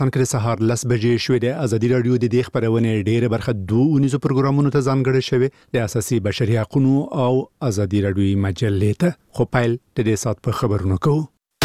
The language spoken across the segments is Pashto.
کې سهار 10 بجې شوې د ازادي رادیو د دې خبرونه ډېره برخه 2 پروګرامونو ته ځانګړې شوې د اساسي بشري حقوقو او ازادي رادیو مجلې ته خو پیل د دې سات په خبرونو کوو.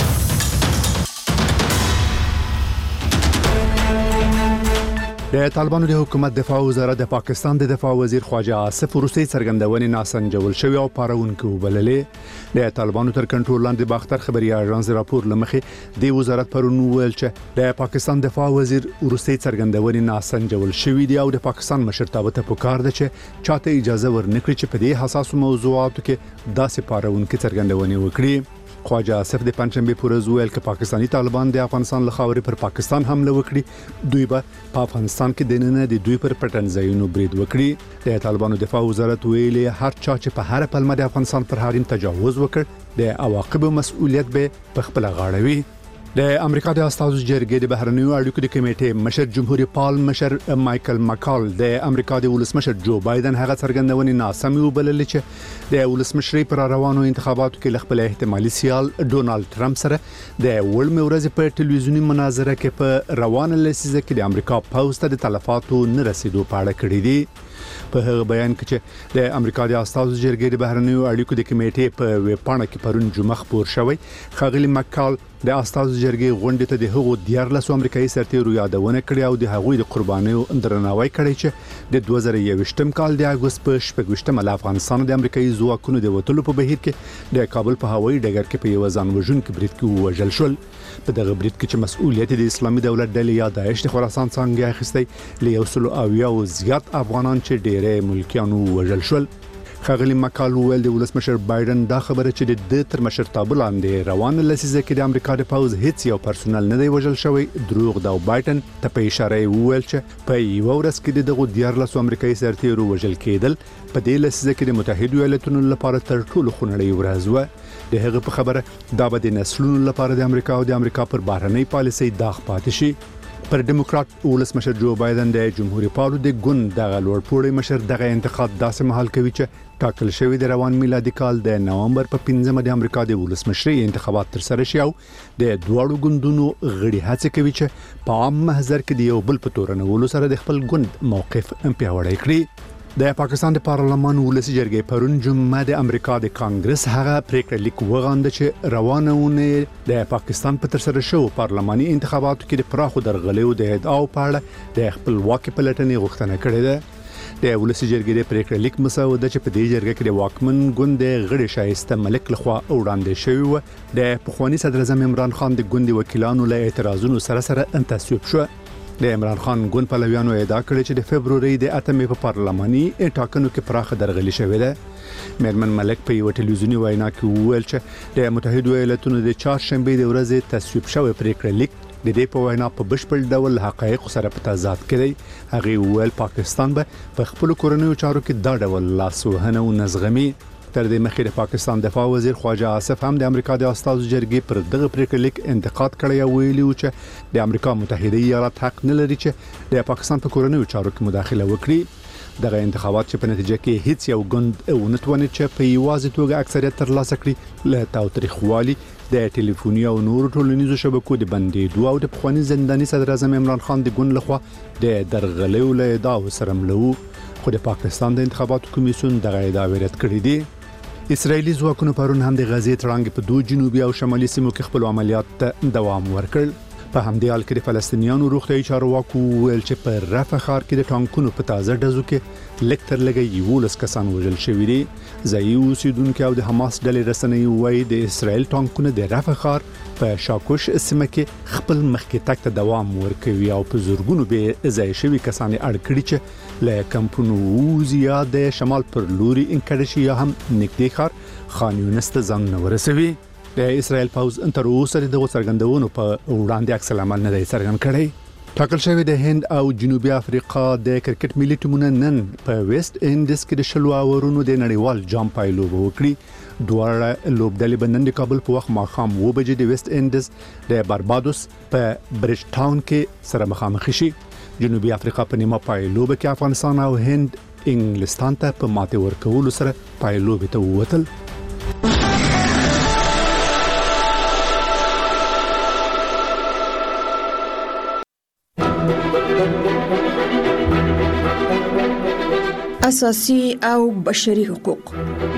د طالبانو د حکومت دفاع وزارت د پاکستان د دفاع وزیر خواجه آصف وروستي څرګندونې ناسنجول شوی او پارونکو وبللې. د طالبانو تر کنټرول لاندې باختر خبري اژانس راپور لمخې د وزارت پرون ویل چې د پاکستان دفاع وزیر وروستي څرګندونې ناسنجول شوی دی او د پاکستان مشرتابه ته پکار ده چې چاته اجازه ورنکړي چې په دې حساسو موضوعاتو کې داسې پارونکو څرګندونې وکړي. خواجه آصف د پنځمبه پورز ویل چې پاکستانی طالبان د افغانستان له خاورې پر پاکستان حمله وکړي، دوی به په افغانستان کې د نن د دوی پر پټنځایونو برید وکړي. د طالبانو دفاع وزارت ویلي هر چا چې په هر پلمه د افغانستان پر حریم تجاوز وکړ د عواقب مسؤلیت به په خپل غاړه وي. د امریکا د استازو جرګې د بهرنیو اړیکو د کمیټې مشر جمهوریت پال مشر مایکل مکال د امریکا د ولسمشر جو بایدن هغه څرګندونې ناسمې وبللې چې د ولسمشرۍ پر روانو انتخاباتو کې خپل احتمالي سیال ډونالد ټرمپ سره د وړمې ورځې په ټلویزیوني مناظره کې په روانه لسیزه کې د امریکا پوسټ د تلفاتو نه رسیدو په اړه کړی دی. په هغه بیان کې چې د امریکا د استازو جرګې د بهرنیو اړیکو د کمیټې په ویبپاڼه کې پرون جمعه خبر شوی، خغلی مکال د استازو جرګې غونډې ته د هغو 14 امریکایي سرتیرو یادونه کړې او د هغوی د قربانیو درناوی کړی چې د 2021م کال د اگست په 28 ل افغانستان د امریکایي ځواکونو د وټلو په بهیر کې د کابل په هوایي ډګر کې په یو ځان وژونکي برید کې وژل شول. په دغه برید کې چې مسؤلیت د اسلامي دولت ډلې یا داعش د خراسان څنګه اخیستی ل 100 او زیات افغانان چې ډېرې ملکیانو وژل شول. خغلی مکال ویل د ولسمشر بایدن دا خبره چې د تر مشرتابه لاندې روان لسیزه کې د امریکا د پوز هیڅ یو پرسونل نه دی وژل شوی دروغ دا. بایدن ته په اشاره ویل چې په یو ورځ کې دغه 14 امریکایي سرتیرو وژل کېدل په دې لسیزه کې د متحده ایالاتونو لپاره تر ټولو خونړی ورځ و. د هغه په خبره دا به د نسلونو لپاره د امریکا او د امریکا پر بهرنۍ پالیسۍ داغ پاتې شي. پر ډیموکرات ولسمشر جو بایدن د جمهوریت پالو د ګوند د لوړپوړی مشر دغه انتخاب داسې محل کوي چې ټاکل شوی د روان میلادي کال د نومبر په 15 د امریکا د ولسمشرۍ انتخابات تر سره شي او د دوړو ګوندونو غړي هڅه کوي چې په عام محضر کې د یو بل په تورنولو سره د خپل ګوند موقف پیاوړی کړي. د پاکستان د پارلمان ولسی جرګې پرون جمعه د امریکا د کانګرس هغه پریکړه لیک وغانده چې روانونه د پاکستان په تر سره شو پارلماني انتخاباتو کې د پراخو درغلیو د ادعاو په اړه د خپلواکي پلټنې غوښتنه کړې ده. د ولسی جرګې د پریکړه لیک مسوده چې په دې جرګه کې د واکمن ګوند غړي شایسته ملک لخوا وړاندې شوی و د پخوانی صدر اعظم عمران خان د ګوند وکیلانو له اعتراضونو سره تصویب شو. د عمران خان ګوند پلویانو ادعا کړې چې د فبرवरी د 8 په پارلماني ټاکنو کې پراخه درغلي شوې ده. میرمن ملک په یو ټلویزیونی وینا کې ویل چې د متحده ایالاتونو د چهارشنبه د ورځې تصویب شوی پریکړه لیک د دې په وینا په بشپړ ډول حقایق سره په تضاد کې دی. هغه ویل پاکستان به په خپل کورنیو چارو کې دا ډول لاسوهنه او نزغمي. تر دې مخکې د پاکستان دفاع وزیر خواجه آصف هم د امریکا د استازو جرګې پر دغه پریکړه لیک انتقاد کړی او ویلي و چې د امریکا متحده ایالات حق نه لري چې د پاکستان په کورنیو چارو کې مداخله وکړي. دغه انتخابات چې په نتیجه کې هیڅ یو ګوند ونتونه چې په یوازې توګه اکثریت ترلاسه کړي له تاوتریخوالي د ټلیفوني او نورو ټولنیزو شبکو د بندیدو او د پخوانی زنداني صدر اعظم عمران خان د ګوند لخوا د درغلیو له ادعاو سره ملو. خو د پاکستان د انتخاباتو کمیسیون دغه ادعاوې رد کړې دي. اسرایلی ځواکونو پرون هم د غزې تړانګ په 2 جنوبي او شمالي سیمو کې خپل عملیات ته دوام ورکړ. په همدې حال کې د فلسطینیانو روغتیايي چارواکو ویل چې په رفح ښار کې د ټانکونو په تازه ډزو کې لکتر لګي 11 کسان وژل شوي دي. ځایي اوسیدونکو او د حماس ډلې رسنۍ وایي د اسرایل ټانکونه د رفح ښار په شاکوش سیمه کې خپل مخکې تک ته دوام ورکوي او په زورګونو به ځای شوي کسان اړ کړي چې له کمپونو وزیا د شمال پر لوري انکړشي یا هم نږدې ښار خان یونس ته ځان نه ورسوي. د اسرائیل پوز تر اوسه د څرګندونو په وړاندې عکس العمل نه دی څرګند کړی. ټاکل شوی د هند او جنوبي افریقا د کرکټ ملي ټیمونه نن په ویسټ انډیز کې د شلو اورونو د نړیوال جام پایلو وکړي. دواړه لوبډلې به نن د کابل په وخت ماښام 2 بجې د ویسټ انډیز د باربادوس په برج ټاون کې سره مخامخ شي. جنوبي افریقا په نیمه پایلو کې افغانستان او هند انګلستان ته په ماته ورکولو سره پایلو ته ووتل. اساسي او بشري حقوق.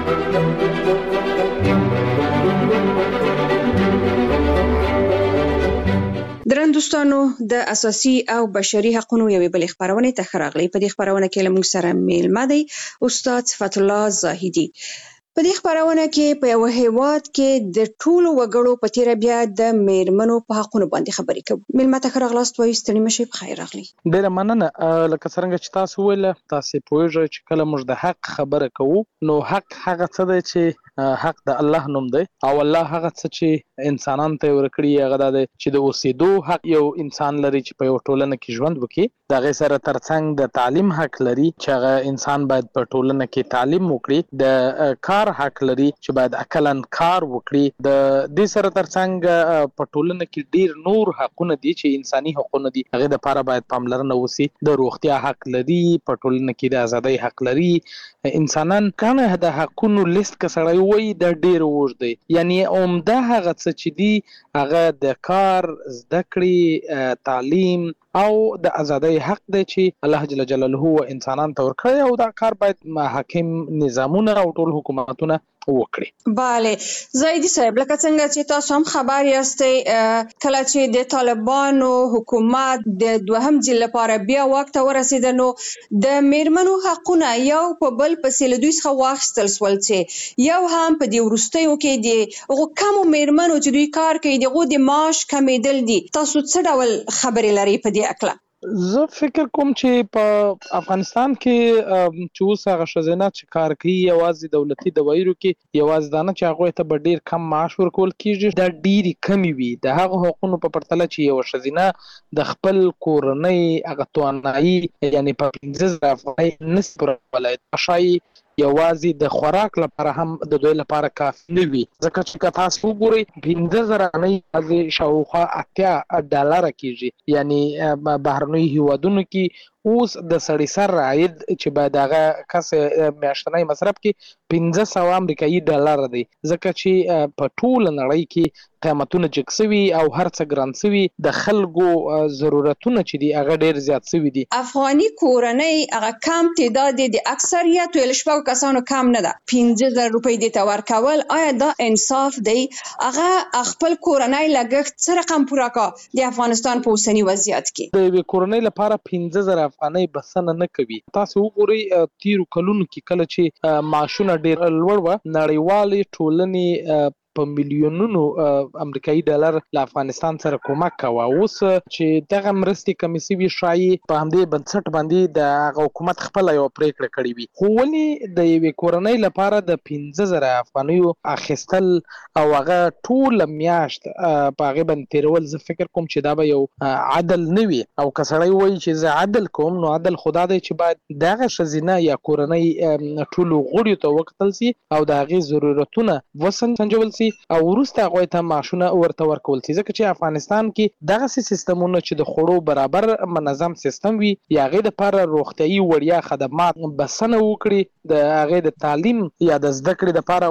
درن دوستانو د اساسي او بشري حقوقو یوې بلې خبرونه ته خراغلي. په دې خبرونه کې لمونږ سره میلمه دی استاد صفت الله زاهدي. په دې خبرونه کې په یو هیواد کې د ټولو وګړو په تیر بیا د میرمنو په حقوقو باندې خبرې کوو. میلمه ته خراغلاست وایي ستړي مشي په خیر راغلي. ډیره مننه. لکه څنګه چې تاسو ویل تاسو پوهیږئ چې کله موږ د حق خبره کوو نو حق هغه څه دی چې حق د الله نوم دی او الله هغه څه چې انسانانو ته ورکړي هغه دی چې د اوسېدو حق یو انسان لري چې په یو ټولنه کې ژوند وکړي. د هغې سره ترڅنګ د تعلیم حق لري چې هغه انسان باید په ټولنه کې تعلیم وکړي. د کار حق لري چې باید عقلاً کار وکړي. د دې سره ترڅنګ په ټولنه کې ډیر نور حقونه دي چې انساني حقونه دي هغې دپاره باید پاملرنه وشي. د روغتیا حق لري، په ټولنه کې د ازادۍ حق لري. انسانان کنه د حقونو لیست که سړی وایي دا ډیر اوږد دی، یعنی عمده هغه څه چې دي هغه د کار، زده کړې، تعلیم او د ازادۍ حق دی چې الله جل جلاله انسانان ته ورکړی او دا کار باید حاکم نظامونه او ټول حکومتونه وکړي. بله زاهدي صاحب، لکه څنګه چې تاسو هم خبر یاستئ کله چې د طالبانو حکومت د دوهم ځل لپاره بیا واک ته ورسېده نو د میرمنو حقونه یو په بل پسې له دوی څخه واخیستل شول چې یو هم په دې وروستیو کې د هغو کمو میرمنو چې دوی کار کوي د هغو د معاش کمیدل دي. تاسو څه ډول خبرې لرئ په دې اکله؟ زه فکر کوم چې په افغانستان کې چې اوس هغه ښځینه چې کار کوي یوازې دولتي دایرو کې یوازې دا نه چې هغوی ته به ډېر کم معاش ورکول کېږي، دا ډېرې کمې وي د هغو حقونو په پرتله چې یوه ښځینه د خپل کورنۍ هغه توانایي یعنې په 15,000 افغانۍ نشي پورولی. ښایي یوازې د خوراک لپاره هم د دوی لپاره کافي نه وي، ځکه چې که تاسو وګورئ 15,000 افغانۍ یوازې شاوخوا 80 ډالره کېږي. یعنې بهرنیو هیوادونو کې اوس د سړي سر عاید چې باید هغه کس میاشتنی مصرف کې 1500 امریکایي ډالره دی، ځکه چې په ټوله نړۍ کې قیمتونه جګ سوي او هر څه ګران سوي، د خلکو ضرورتونه چې دي هغه ډېر زیات سوي دي. افغاني کورنۍ هغه کم تعداد د اکثریت ویل شپږو کسانو کم نه ده 15,000 روپۍ دې ته ورکول. آیا دا انصاف دی؟ هغه خپل کورنۍ لګښت څه رقم پوره کا د افغانستان په اوسني وضعیت کې؟ د یوې کورنۍ لپاره 15,000 افغانۍ بسنه نه کوي. تاسو وګورئ تیرو کلونو کې کله چې معاشونه ډېر لوړ وه، نړیوالې ټولنې په میلیونونو امریکایي ډالر له افغانستان سره کومک کوه. اوس چې دغه مرستې کمې سوي ښایي په همدې بنسټ باندې د هغه حکومت خپله یوه پرېکړه کړې وي. خو ولې د یوې کورنۍ لپاره د 15,000 افغانیو اخیستل او هغه ټوله میاشت په هغې باندې تېرول، زه فکر کوم چې دا به یو عدل نه وي. او که سړی وایي چې زه عدل کوم نو عدل خو دا دی چې باید دغه ښځینه یا کورنۍ ټولو غړیو ته وکتل سي او د هغې ضرورتونه وسنجول سي او وروسته هغوی ته معاشونه ورته ورکول سي. ځکه چې افغانستان کې دغسې سیستمونه چې د خوړو برابر منظم سیستم وي یا هغې دپاره روغتیایي وړیا خدمات بسنه وکړي، د هغې د تعلیم یا د زده کړې دپاره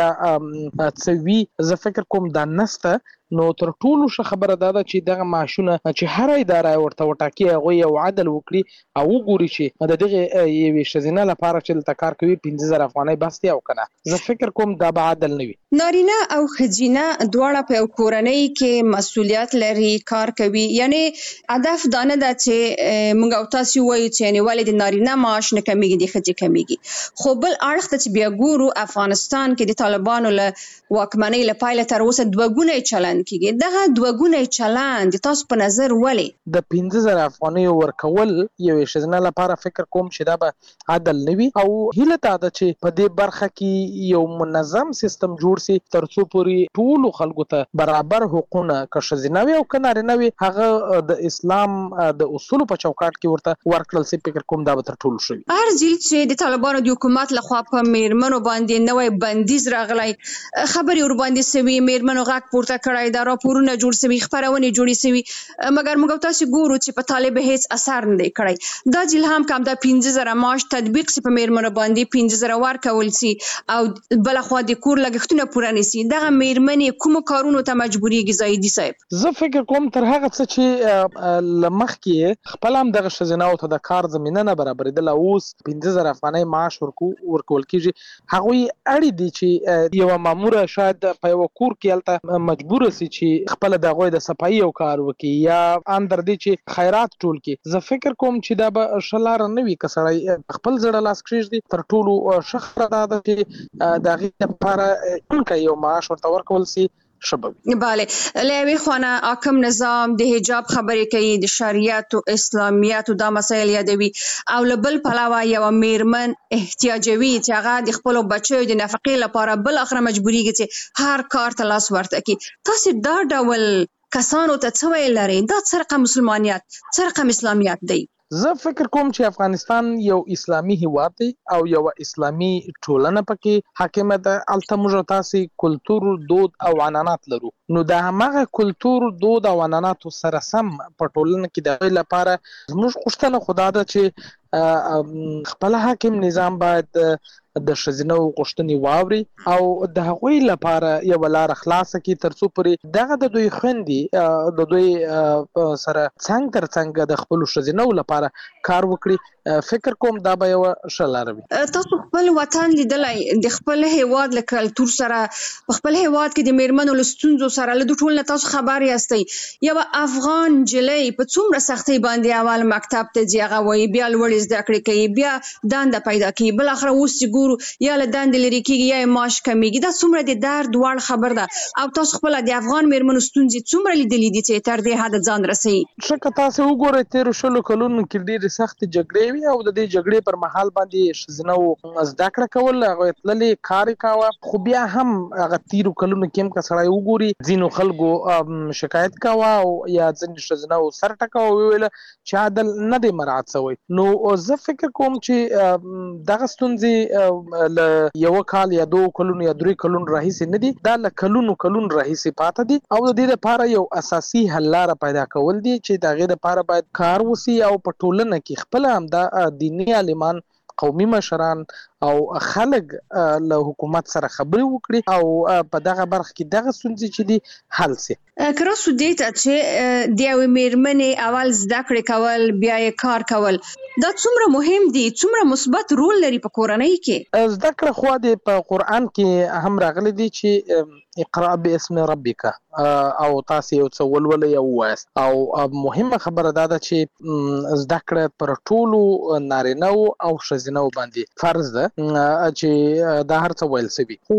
وړیا څه وي، زه فکر کوم دا نسته. نو تر ټولو ښه خبره دا ده چې دغه معاشونه چې هره اداره ورته وټاکي هغوی یو عدل وکړي او وګوري چې د دغې یوې ښځینه لپاره چې دلته کار کوي 15,000 افغانۍ بس دی او که نه. زه فکر کوم دا به عدل نه وي. نارینه او ښځینه دواړه په یو کورنۍ کې مسؤلیت لري، کار کوي. یعنې هدف دا نه ده چې موږ او تاسو وایو چې یعنې ولې د نارینه معاش نه کمیږي د ښځې کمیږي. خو بل اړخ ته چې بیا ګورو افغانستان کې د طالبانو له واکمنۍ له پیله تر اوسه دوه ګونی چلند کېږي. دغه دوه ګونی چلند تاسو په نظر ولې د 15,000 افغانیو ورکول یوې ښځینه لپاره فکر کوم چې دا به عدل نه وي او هیله دا ده چې په دې برخه کې یو منظم سیستم جوړ سي تر څو پورې ټولو خلکو ته برابر حقونه که ښځینه وي او که نارینه وي هغه د اسلام د اصولو په چوکاټ کې ورته ورکړل سي. فکر کوم دا به تر ټولو ښه وي. هر ځل چې د طالبانو د حکومت لخوا په میرمنو باندې نوی بندیز راغلی، خبرې ورباندې سوي، میرمنو غږ پورته کړی شوی دا راپورونه جوړ شوي خپرونې جوړې شوي مګر موږ تاسو ګورو چې په طالب هیڅ اثر نه دی کړی دا جلهم کم دا 15000 معاش تطبیق سي په میرمنو باندې 15000 ورکول سي او بل خو د کور لګښتونه پوره نشي دغه میرمنې کوم کارونو ته مجبورېږي زاهدي صاحب زه فکر کوم تر هغه څه چې لمخکې خپل هم دغه ښځیناو ته د کار زمینه نه برابرېدله اوس 15000 افغانۍ معاش ورکول کېږي هغوی اړې دي چې یوه ماموره شاید په یوه کور کې هلته مجبوره سي چې خپله د هغوی د صفایي یو کار وکړي یا اندر دې چې خیرات ټول کړي زه فکر کوم چې دا به ښه لاره نه وي که سړی خپل زړه لاس کېږدي تر ټولو ښه خبره دا ده چې د هغې لپاره یو معاش ورته ورکول سي شبابي بله له یوې خوا حاکم نظام د حجاب خبرې کوي د شریعت او اسلامیت دا مسایل یادوي او له بل پلوه یوه میرمن احتیاجوي چې هغه د خپلو بچیو د نفقې لپاره بالاخره مجبورېږي چې هر کار ته لاس ورته کړي تاسو دا ډول کسانو ته څه ویل لرئ دا څه رقم مسلمانیت څه رقم اسلامیت دی زه فکر کوم چې افغانستان یو اسلامي هیواد دی او یو اسلامي ټولنه پکې حاکمه ده هلته موږ تاسې کلتور دود او عنعنات لرو نو د همغه کلتور دود او عنعناتو سره سم په ټولنه کې د هغوی لپاره زموږ غوښتنه خو دا ده چې خپل حاکم نظام باید د ښځینه غوښتنې واوري او د هغوی لپاره یوه لاره خلاصه کړي تر څو پورې دغه د دوی خویندې د دوی سره څنګ تر څنګ د خپلو ښځینهو لپاره کار وکړي فکر کوم دا به یوه ښه لاره وي تاسو خپل وطن لیدلی د خپل هیواد له کلتور سره په خپل هیواد کې د میرمنو له ستونزو سره له ټول نه تاسو خبر یاستئ یوه افغان نجلۍ په څومره سختۍ باندې اول مکتب ته ځي هغه وایي بیا لوړې زده کړې کوي بیا دنده پیدا کوي بالاخره اوس چې ګورو یا له دندې لرې کېږي یا یې معاش کمیږي دا څومره د درد وړ خبر ده او تاسو خپله د افغان میرمنو ستونزې څومره لیدلي دي چې تر دې حده ځان رسوي ښه که تاسې وګورئ تېرو 20 کلونو کې ډېرې سختې جګړې وي او د دې جګړې پر مهال باندې ښځینهو زده کړه کول هغوی تللې کار یې کاوه خو بیا هم هغه تېرو کلونو کې هم که سړی وګوري ځینو خلکو شکایت کاوه او یا ځینې ښځینهو سر ټکاوه وویله چې عدل نه دی مراعات شوی نو زه فکر کوم چې دغه ستونزې له یوه کال یا 2 کلونو یا 3 کلونو راهیسې نه دي دا له کلونو راهیسې پاته دي او د دې لپاره یو اساسي حل لاره پیدا کول دي چې د هغې لپاره باید کار وسي او په ټولنه کې خپله همدا دیني عالمان قومي مشران او خلک له حکومت سره خبرې وکړي او په دغه برخه کې دغه ستونزې چې دي حل سي که راسو دې ته چې د یوې میرمنې اول زده کړې کول بیا یې کار کول دا څومره مهم دي څومره مثبت رول لري په کورنۍ کې زده کړه خو د په قرآن کې هم راغلي دي چې اقرأ باسم ربک او تاسو یو څه ولولئ او ووایاست او مهمه خبره دا ده چې زده کړه پر ټولو نارینهو او ښځینهو باندې فرض ده چې دا هر څه ویل شوي خو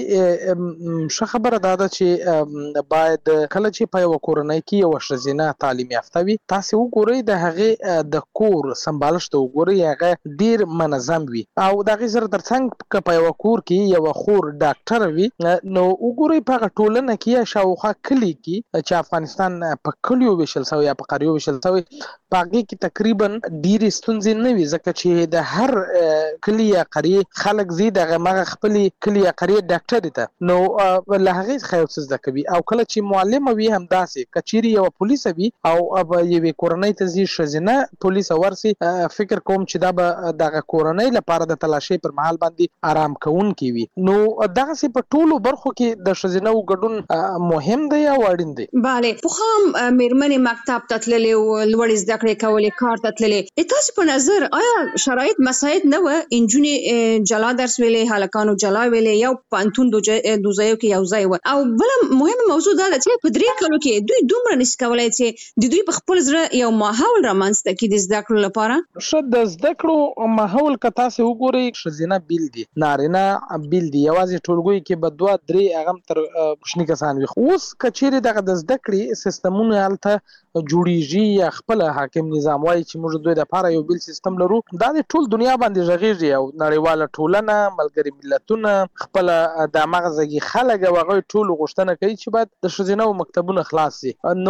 ولې ښه خبره دا ده چې باید کله چې په یوه کورنۍ کې یوه ښځینه تعلیم یافته وي تاسې وګورئ د هغې د کور سمبالښت ته وګورئ هغه ډېر منظم وي او د هغې سره تر څنګ که په یوه کور کې یوه خور ډاکټره وي نو وګورئ په هغه ټولنه کې یا شاوخوا کلي کې چې افغانستان په کلیو ویشل شوی یا په قریو ویشل شوی په هغې کې تقریبا ډېرې ستونزې نه وي ځکه چې د هر کلي یا قریې خلک ځي د هغه خپلې کلي یا قریې ډاکټرې ته نو له هغې څخه یو څه زده کوي او کله چې معلمه وي همداسې که چیرې یوه پولیسه وي او یوې کورنۍ ته ځي ښځینه پولیسه ورسي فکر کوم چې دا به دغه کورنۍ لپاره د تلاشۍ پر مهال باندې آرام کوونکی وي نو دغسې په ټولو برخو کې د ښځینهو ګډون مهم دی او اړین دی بله پخوا هم میرمنې مکتب ته تللې وه لوړې زده کړې کولې کار ته تللې تاسو په نظر آیا شرایط مساعد نه وه نجونې جلا درس ویلې هلکانو جلا ویلې یو پوهنتون دو ځایو کې یو ځای وه او بله مهمه موضوع دا ده چې په 3 کلو کې دوی دومره نشي کولی چې د دوی په خپل زړه یو ماحول رامنځته کړي د زده کړو لپاره ښه د زده کړو ماحول که تاسې وګورئ ښځینه بیل دي نارینه بیل دي یوازې ټولګیو کې به 2-3 هغه هم تر کوچني کسان وي اوس که چیرې دغه د زده کړې سیستمونه هلته جوړیږي یا خپل حاکم نظام وایي چې موږ دوی دپاره یو بیل سیستم لرو دا د ټول دنیا باندې غږیږي او نړیواله ټولنه ملګري ملتونه خپل د مغزي خلک او هغه ټول غوښتنه کوي چې باید د ښځینه مکتبونه خلاص شي. نو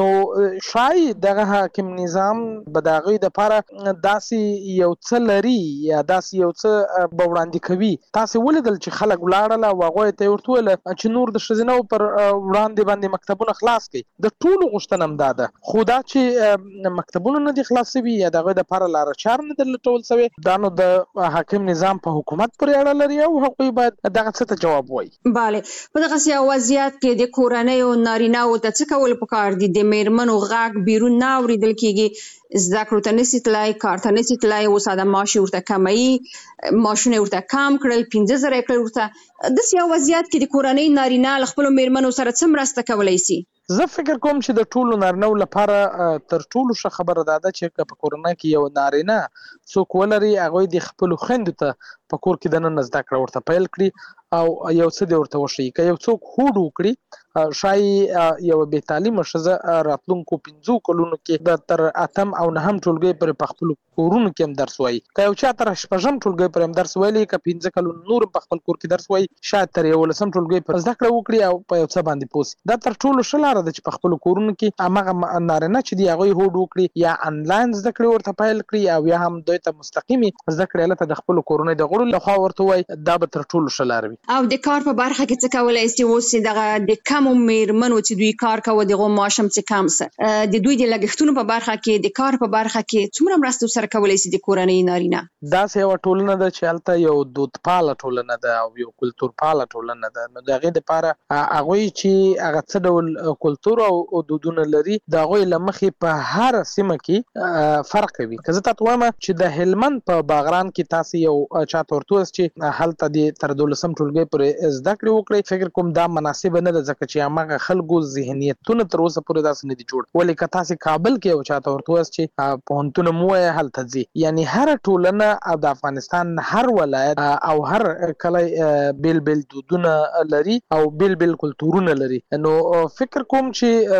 شاید دغه حاکم نظام به د هغوی دپاره داسې یو څه لري یا داسې یو څه به وړاندې کوي. تاسې ولیدل چې خلک ولاړل او هغوی ته یې ورته وویل چې نور د ښځینهو پر وړاندې باندې مکتبونه خلاص کړي. د ټولو غوښتنه همدا ده، خو دا چې مکتبونه نه دي خلاص شوي یا د هغوی دپاره لاره چار نه ده لټول شوی، دا نو د حاکم نظام په حکومت پورې اړه لري او هغوی باید دغه څه ته جواب وایي. بله، په دغسې یو وضعیت کې د کورنیو نارینه‌وو ته څه کول پکار دي؟ د میرمنو غږ بیرون نه اورېدل کېږي، زده کړو ته نشي تلای، کار ته نشي تلای، اوس د معاش ورته کموي، معاشونه ورته کم کړل، 15,000 یې کړل ورته. داسې یو وضعیت کې د کورنۍ نارینه له خپلو میرمنو سره څه مرسته کولی شي؟ زه فکر کوم چې د ټولو نارینه‌و لپاره تر ټولو ښه خبره دا ده چې په کورنۍ کې یو نارینه څوک ولري، هغوی د خپلو خویندو ته په کور کې دننه زده کړه ورته پیل کړي او یو څه دې ورته وښیي. که یو څوک هوډ وکړي، ښایي یو بې تعلیمه ښځه راتلونکو 5 کلونو کې د تر 8م او 9م ټولګۍ پورې په خپلو کورونو کې هم درس وایي. که یو چا تر 6م ټولګۍ پورې هم درس ویلی، که 15 کلونو نور په خپل کور کې درس وایي، شاید تر 11م ټولګۍ پورې زده کړه وکړي او په یو څه باندې پوه سي. دا تر ټولو ښه لاره ده چې په خپلو کورونو کې هماغه نارینه چې دي هغوی هوډ وکړي یا انلاین زده کړې ورته پیل کړي او یا هم دوی ته مستقیمې زده کړې هلته د خپلو کورنۍ د غړو لخوا ورته وایي، دا به تر ټولو ښه لاره وي. او د کار په برخه کې څه کولی شي؟ اوس دغه د کمو میرمنو چې دوی کار کوي دغه معاش هم څه کم سه، د دوی د لګښتونو په برخه کې، د کار په برخه کې څومره مرسته سره کولی شي د کورنۍ نارینه؟ داسې یوه ټولنه ده چې هلته یو دودپاله ټولنه ده او یو کلتورپاله ټولنه ده. نو د هغې دپاره هغوی چې هغه څه ډول کلتور او دودونه لري، د هغوی له مخې په هر سیمه کې فرق کوي. که زه تاته وایم چې د هلمند په باغران کې تاسې یو چاته ورته ووایاست چې هلته دې تر 12م ټولګۍ پورې زده کړې وکړئ، فکر کوم دا مناسبه نه ده، ځکه چې هماغه خلکو ذهنیتونه تر اوسه پورې داسې نه دي جوړ. ولې که تاسې کابل کې یو چاته ورته ووایاست چې پوهنتون مو ووایه هلته ځي، یعنې هره ټولنه او د افغانستان هر ولایت او هر کلی بیل بیل دودونه لري او بیل بیل کلتورونه لري. نو فکر کوم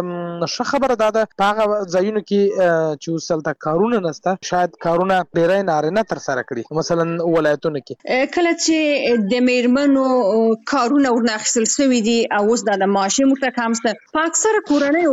چې ښه خبره دا ده په هغه ځایونو کې چې اوس هلته کارونه نشته، شاید کارونه ډېری نارینه ترسره کړي، مثلا ولایتونو کې. کله چې د میرمنو کارونه ورنه اخیستل شوي دي او اوس دا د معاش یې ورته کم شته، په اکثره کورنیو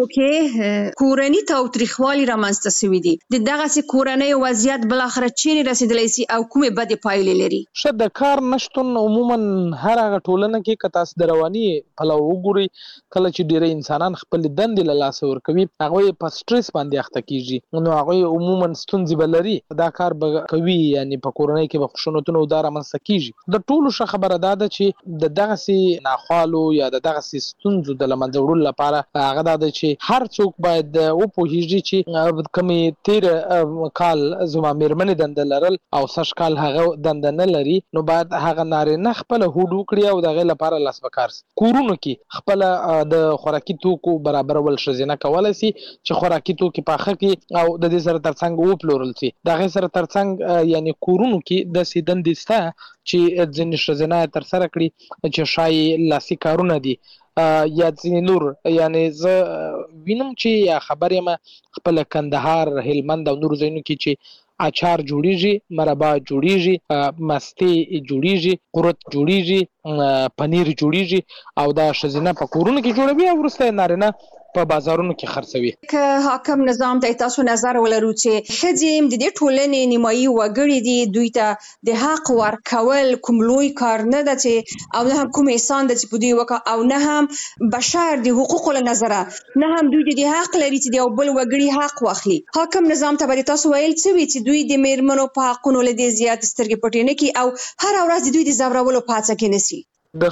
کې کورني تاوتریخوالي رامنځته شوي دي. د دغسې کورنیو وضعیت بالاخره چیرې رسېدلی شي او کومې بدې پایلې لري؟ ښه، د کار نشتون عموما هر هغه ټولنه کې که تاسو د رواني پلوه وګورئ، کله چې ډېری انسانان خپلې دندې له لاسه ورکوي، هغوی په سټرس باندې اخته کېږي، نو هغوی عموما ستونزې به لري، دا کار به کوي، یعنې په کورنۍ کې به خشونتونه او دا رامنځته کېږي. د ټولو ښه خبره دا ده چې د دغسې ناخوالو یا د دغسې ستونزو د له منځه وړلو لپاره هغه دا ده چې هر څوک باید وپوهېږي چې کومې تېره کال زما میرمنې دنده لرل او سږ کال هغه دنده نه لري، نو باید هغه نارینه خپله هوډ وکړي او د هغې لپاره لاس په کار سي. کورونو کې خپله د خوراکي توکو برابرول ښځینه کولی سي چې خوراکي توکي پاخه کړي او د دې سره ترڅنګ وپلورل سي. د هغې سره ترڅنګ یعنې کورونو کې داسې دندې شته چې ځینې ښځینه یې ترسره کړي چې ښایي لاسي کارونه دي یا ځینې نور. یعنې زه وینم چې یا خبر یم خپله کندهار، هلمند او نورو ځایونو کې چې اچار جوړیږي، مربا جوړیږي، مستې جوړیږي، قرت جوړیږي، پنیر جوړیږي او دا ښځینه په کورونو کې جوړوي او وروسته یې نارینه په بازارونو کې خرڅوي. که حاکم نظام ته تاسو نظر ولرو چې ښځې د دې ټولنې نیمایي وګړي دي، دوی ته د حق ورکول کوم لوی کار نه ده چې او نه هم کوم احسان ده چې په دوی وکړه او نه هم بشر د حقوقو له نظره نه هم دوی د حق لري چې د یو بل وګړي حق واخلي. حاکم نظام ته به تاسو ویل څه وي چې دوی د میرمنو په حقونو له دې زیات سترګې پټې نه کړي او هره ورځ د دوی د ځورولو په هڅه کې نه سي؟ د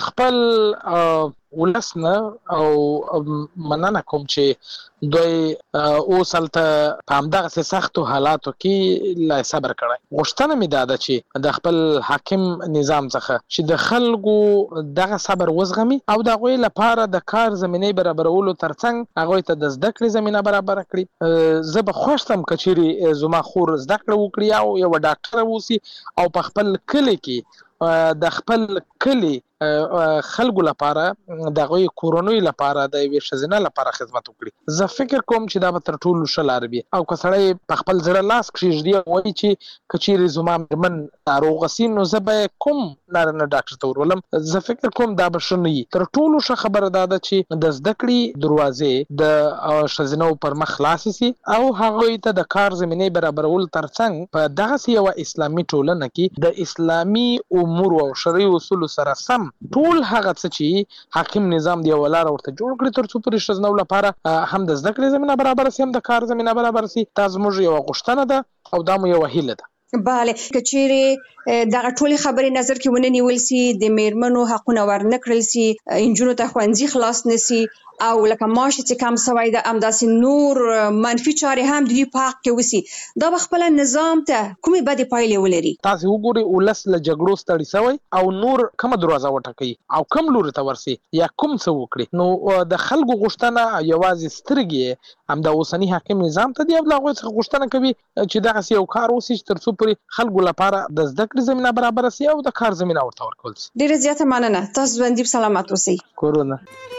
خپل ولس نه او مننه کوم چې دوی اوس هلته په همدغسې سختو حالاتو کې لا صبر کړی. غوښتنه مې دا ده چې د خپل حاکم نظام څخه چې د خلکو دغه صبر وزغمي او د هغوی لپاره د کار زمینې برابرولو ترڅنګ هغوی ته د زده کړې زمینه برابره کړي. زه به خوښ شم که چیرې زما خور زده کړه وکړي او یوه ډاکټره اوسي او په خپل کلي کې د خپل کلي خلکو لپاره د غوي کورونوي لپاره د یوې ښځینه لپاره خدمت وکړي. زه فکر کوم چې دا به تر ټولو ښه لار وي او که سړی په خپل زړه لاس کښېږدي وایي چې که چیرې زما مېرمن ناروغه سي نو زه به کوم نارینه ډاکټر ته ورولم. زه فکر کوم دا به ښه نه وي. تر ټولو ښه خبره دا ده چې د زده کړې دروازې د ښځینو پر مخ خلاصې سي او هغوی ته د کار زمینې برابرولو ترڅنګ په دغسې یوه اسلامي ټولنه کې د اسلامي امورو او شرعي اصولو سره سم ټول هغه څه چې حاکم نظام دی یوه لاره ورته جوړ کړي تر څو پورې ښځینو لپاره هم د زده کړې زمینه برابر سي هم د کار زمینه برابر سي. دا زموږ یوه غوښتنه ده او دا مو یوه هیله ده. بله که چیرې دغه ټولې خبرې نظر کې ونه نیول سي د میرمنو حقونه ورنه کړل سي نجونو ته ښوونځي خلاص نه سي او لکه معاش چې کم سوی ده همداسې نور منفي چارې هم د دوی په حق کې وسي دا به خپله نظام ته کومې بدې پایلې ولري. تاسې وګورئ ولس له جګړو ستړي سوی او نور کومه دروازه وټاکوي او کوم لوري ته ورسي یا کوم څه وکړي. نو د خلکو غوښتنه یوازې سترګې همدا اوسني حاکم نظام ته دی او له هغوی څخه غوښتنه کوي چې دغسې یو کار وسي چې تر څو پورې خلکو لپاره د زده کړې زمینه برابره سي او د کار زمینه ورته ورکول سي. ډېره زیاته مننه. تاسو ژوندي سلامت اوسئ. کورونه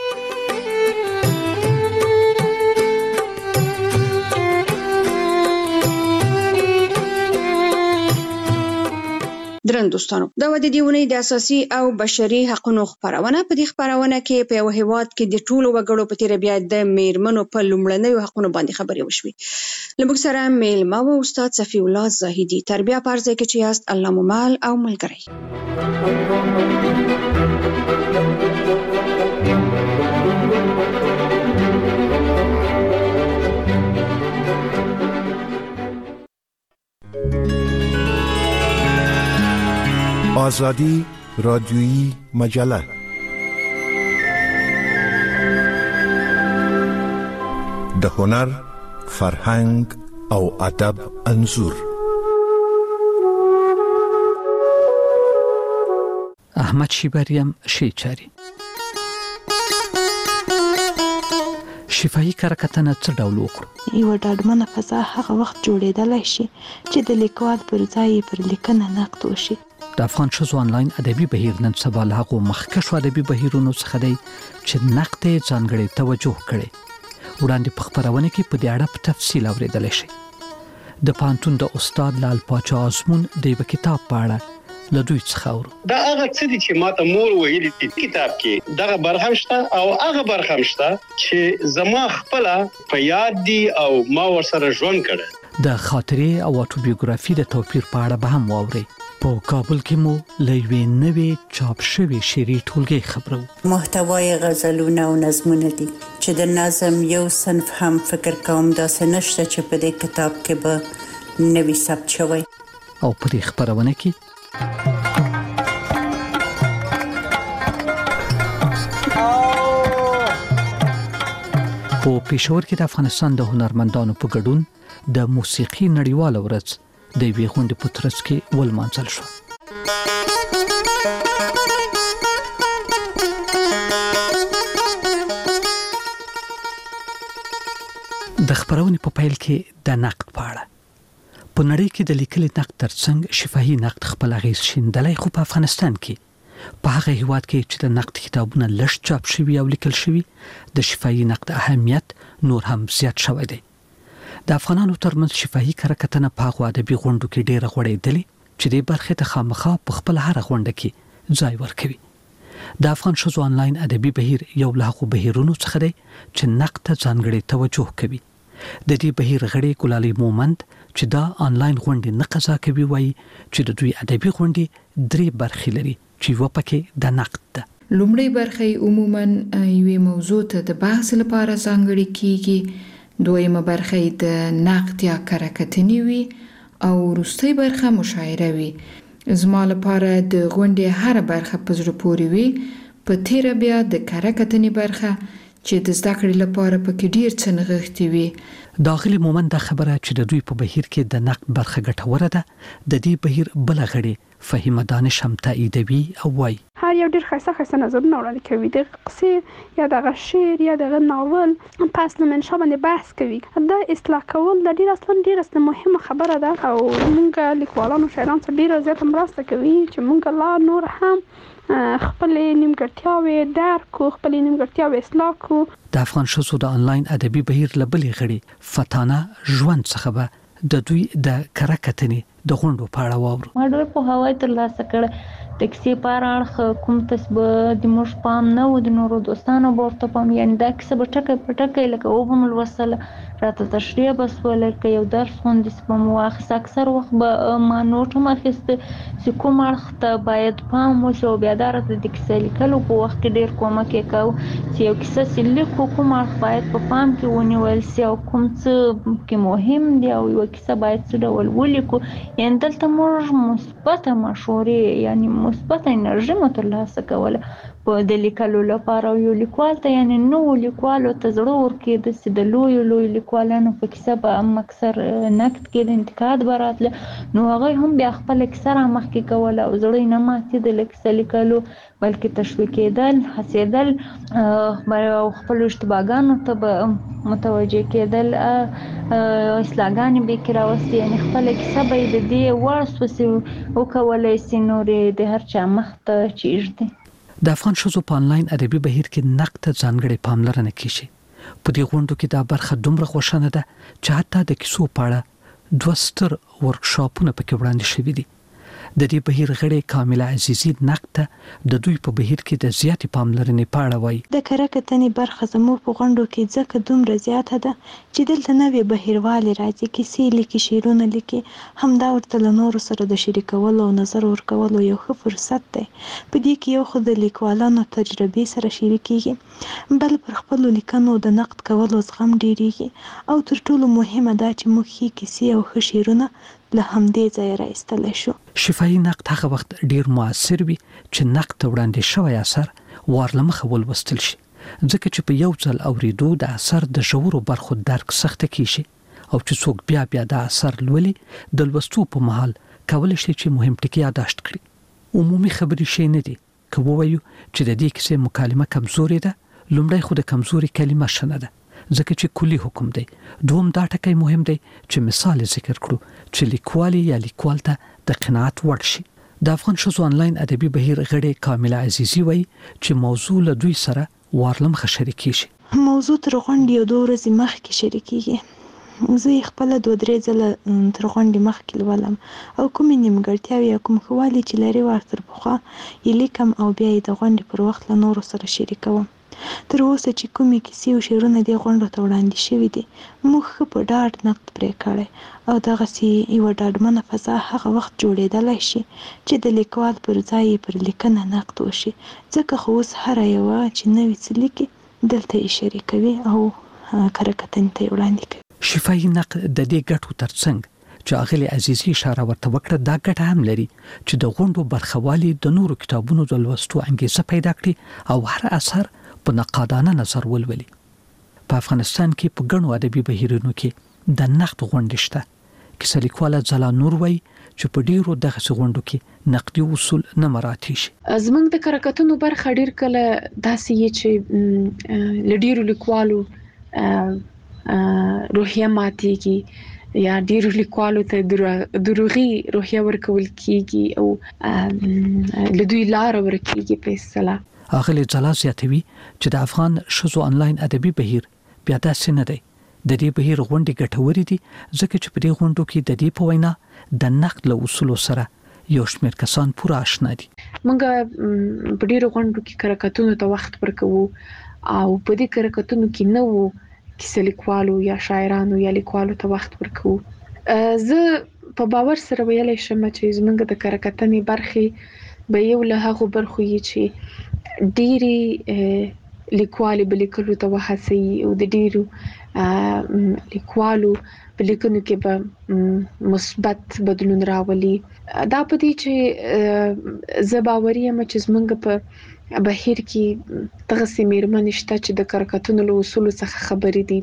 درن دوستانو دا و د دې اونۍ د اساسي او بشري حقوقو خبرونه. په دې خبرونه کې په یو هیواد کې د ټولو وګړو په تیر بیا د میرمنو په لومړنیو حقوقو باندې خبرې وشوې. له موږ سره میلمه و استاد صفی الله زاهدی تربیه پارځای کې چې یاست الله مو مال او ملګری. آزادی رادیویی مجله د هنر، فرهنګ او ادب انځور. احمد شیبریم شیچاری شفاهي کارکتنه څه ډول وکړو؟ یو ډاډمنه فضا هغه وخت جوړېدلی شي چې د لیکوال پر ځای پر لیکنه نقد وشي. د افغان ښځو آنلاین ادبي بهیر نن سبا له هغو مخکښو ادبي بهیرونو څخه دی چې نقد یې ځانګړې توجه کړې. وړاندې په خپرونه کې په دې اړه په تفصیل اورېدلی شئ. د پوهنتون د استاد لال پاچا آزمون د یوه کتاب په اړه له دوی څخه اورو. دا هغه څه دي چې ماته مور ویلي دي کتاب کې دغه برخه هم شته او هغه برخه هم شته چې زما خپله په یاد دي او ما ورسره ژوند کړی. د خاطرې او اټوبیوګرافي د توپیر په اړه به هم واورئ. په کابل کې مو له یوې نوې چاپ شوې شعري ټولګۍ خبرو. محتوای غزلونه او نظمونه دي چې د نظم یو صنف هم فکر کوم داسې نشته چې په دې کتاب کې به نوی ثبت شوی. او په دې خبرونه کې په پېښور کې د افغانستان د هنرمندانو په ګډون د موسیقي نړیواله ورځ د یوې غونډې په ترڅ کې ولمانځل شو. د خبرونې په پیل کې د نقد په اړه. په نړۍ کې د لیکلي نقد ترڅنګ شفاهي نقد خپل اغېز شیندلی، خو په افغانستان کې په هغه هیواد کې چې د نقد کتابونه لږ چاپ شوي او لیکل شوي د شفاهي نقد اهمیت نور هم زیات شوی دی. د افغانانو ترمنځ شفاهي کارکتنه په هغو ادبي غونډو کې ډېره غوړېدلې چې دې برخې ته خامخا په خپله هره غونډه کې ځای ورکوي. د افغان ښځو آنلاین ادبي بهیر یو له هغو بهیرونو څخه دی چې نقد ته ځانګړې توجه کوي. د دې بهیر غړي ګلالۍ مومند چې دا آنلاین غونډې نه قضا کوي وایي چې د دوی ادبي غونډې 3 برخې لري چې یوه پکې د نقد ده. لومړی برخه عموماً یوې موضوع ته د بحث لپاره ځانګړې کیږي، دویمه برخه د نقد یا کارکتنې وي او وروستۍ برخه مشاعره وي. زما لپاره د غونډې هره برخه په زړه پورې وي. په تیره بیا د کارکتنې برخه چې د زده کړې لپاره پکې ډیر څه نغښتي وي. داخلي مومن دا خبره چې د دوی په بهیر کې د نقد برخه ګټوره ده د دې بهیر بل غړي فهیمه دانش هم تاییدوي او وایي هر یو ډیر خاصه نظرونه وړاندې کوي د قصې یا د شعر یا د ناول په اصل منشأ باندې بحث کوي دا اصلاح کول د ډیر اصلا مهمه خبره ده او موږ لیکوالانو شاعرانو سره ډیر زیات مرسته کوي چې موږ لا نور هم خپل نیمګړتیاوې درک او خپل نیمګړتیاوې اصلاح کو. د افغان ښځو د انلاین ادبي بهیر لبلې غړي فتانه ژوند څخه به د دوی د کرکټنې د غونډو په اړه واورو. ما ډېر په هوای تر لاسه کړ د کیسې په اړه کوم تسبه د موږ پام نه و د نورو دوستانو ورته پام یعنی دا کیسه په ټکه لکه او بم الوصله راته تشریح بس ولکه یو درس غوندې سپم واخص اکثر وخت به ما نوټ هم اخیسته چې کوم اړخ ته باید پام وشي او بیا درته د کیسې لیکلو په وخت کې ډېر کومک وکاو چې یو کیسه چې لیکو کوم اړخ باید په پام کې ونیول شي او کوم څه کې مهم دی او یو کیسه باید څه ډول ولیکو یعنی دلته موږ مثبت مشورې یعنی مثبت انرژي مترلاسه کوله په د لیکلو لپاره یو لیکوال ته یعنی نو لیکوالو ته زړه ورکېده چې د لوی لیکوالانو په کیسه به اکثر نقد کې د انتقاد براتله نو هغه هم بیا خپل کیسه را مخکې کوله او زړه نه ماتېدل کیسه لیکلو بلکې تشویق کېدل هڅېدل او خپل اشتباهګانو ته به متوجه کېدل اصلاحګانې به کې راوستي یعنی خپل کیسه به د دې وړ سوسي وکولی سي نورې د هر چا مخ ته چیږدي. د افغان ښځو په انلاین ادبي بهیر کې نقد ته ځانګړې پاملرنه کیږي. په دې غونډو کې دا برخه دومره خوشانه ده چې حتی د کیسو په اړه 2 ستر ورکشاپونه پکې وړاندې شوي دي. د دې بهیر غړي کامله عزیزی نقد ته د دوی په بهیر کې د زیاتې پاملرنې په اړه وایي. د کرکټنې برخه زموږ په غونډو کې ځکه دومره زیاته ده چې دلته نوې بهیروالې راځي کیسې لیکي شعرونه لیکي همدا ورته له نورو سره د شریکولو او نظر ورکولو یو ښه فرصت دی. په دې کې یو خو د لیکوالانو تجربې سره شریکېږي بل پر خپلو لیکنو د نقد کولو زغم ډیریږي او تر ټولو مهمه دا چې موږ ښې کیسې او ښه شعرونه له همدې ځایه راایستلی شو. شفاهي نقد هغه وخت ډیر موثر وي چې نقد ته وړاندې شوی اثر وارلمخه ولوستل شي ځکه چې په یو ځل اوریدو د اثر د ژورو برخو درک سخته کیږي او چې څوک بیا د اثر لولي د لوستو په مهال کولی شي چې مهم ټکي یادداشت کړي. عمومي خبرې شي نه دي که ووایو چې د دې کیسې مکالمه کمزورې ده لومړی خو د کمزوري کلمه شنه ده ځکه چې کلی حکم دی. دوم دا ټکی مهم دی چې مثال ذکر کړو چې لیکوال یا لیکوال ته د قناعت وړ شي. د افغان ښځو انلاین ادبي بهیر غړي کامله عزیزی وایي چې موضوع له دوی سره وارلمخه شریکېږي. موضوع تر غونډې یو 2 ورځې مخکې شریکېږي. زه خپل 2-3 ځله تر غونډې مخکې لولم او کومې نیمګړتیاوې یا کوم ښوالې چې لري ورته پخوا یې لیکم او بیا یې د غونډې پر وخت له نورو سره شریکوم. تر اوسه چې کومې کیسې او شعرونه دې غونډو ته وړاندې شوي دي موږ ښه په ډاډ نقد پرې کړی او دغسې یوه ډاډمنه فضا هغه وخت جوړېدلی شي چې د لیکوال پر ځای یې پر لیکنه نقد وشي ځکه خو اوس هره یوه چې نوي څه لیکي دلته یې شریکوي او کرکټنې ته یې وړاندې کوي. شفاهي نقد د دې ګټو ترڅنګ چې اغلي عزیزی اشاره ورته وکړه دا ګټه هم لري چې د غونډو برخوالي د نورو کتابونو د لوستو انګیزه پیدا کړي او هر اثر په نقادانه نظر ولولي. په افغانستان کې په ګڼو ادبي بهیرونو کې د نقد غونډې شته. کیسه لیکواله ځلا نور وایي چې په ډیرو دغسې غونډو کې نقدي اصول نه مراعاتېږي. زموږ د کرکټونو برخه ډیر کله داسې یې چې له ډیرو لیکوالو روحیه ماتېږي یا ډیرو لیکوالو ته دروغي روحیه ورکول کیږي او له دوی لار ورکیږي په اصطلاح. اغلی ځلا زیاتوي چې د افغان ښځو انلاین ادبي بهیر بیا داسې نه دی. د دې بهیر غونډې ګټورې دي ځکه چې په دې غونډو کې د دې په وینا د نقد له اصولو سره یو شمېر کسان پوره آشنا دي. موږ په ډیرو غونډو کې کرکټونو ته وخت ورکوو او په دې کرکټونو کې نو کیسه لیکوالو یا شاعرانو یا لیکوالو ته وخت ورکوو. زه په باور سره ویلی شم چې زموږ د کرکټنې برخې به یو له هغو برخو یې چې ډېرې لیکوالې به لیکلو ته وهڅوي او د ډېرو لیکوالو په لیکنو کې به مثبت بدلون راولي. دا په دې چې زه باوري یم چې زموږ په بهیر کې دغسې مېرمنې شته چې د کرکټونو له اصولو څخه خبرې دي.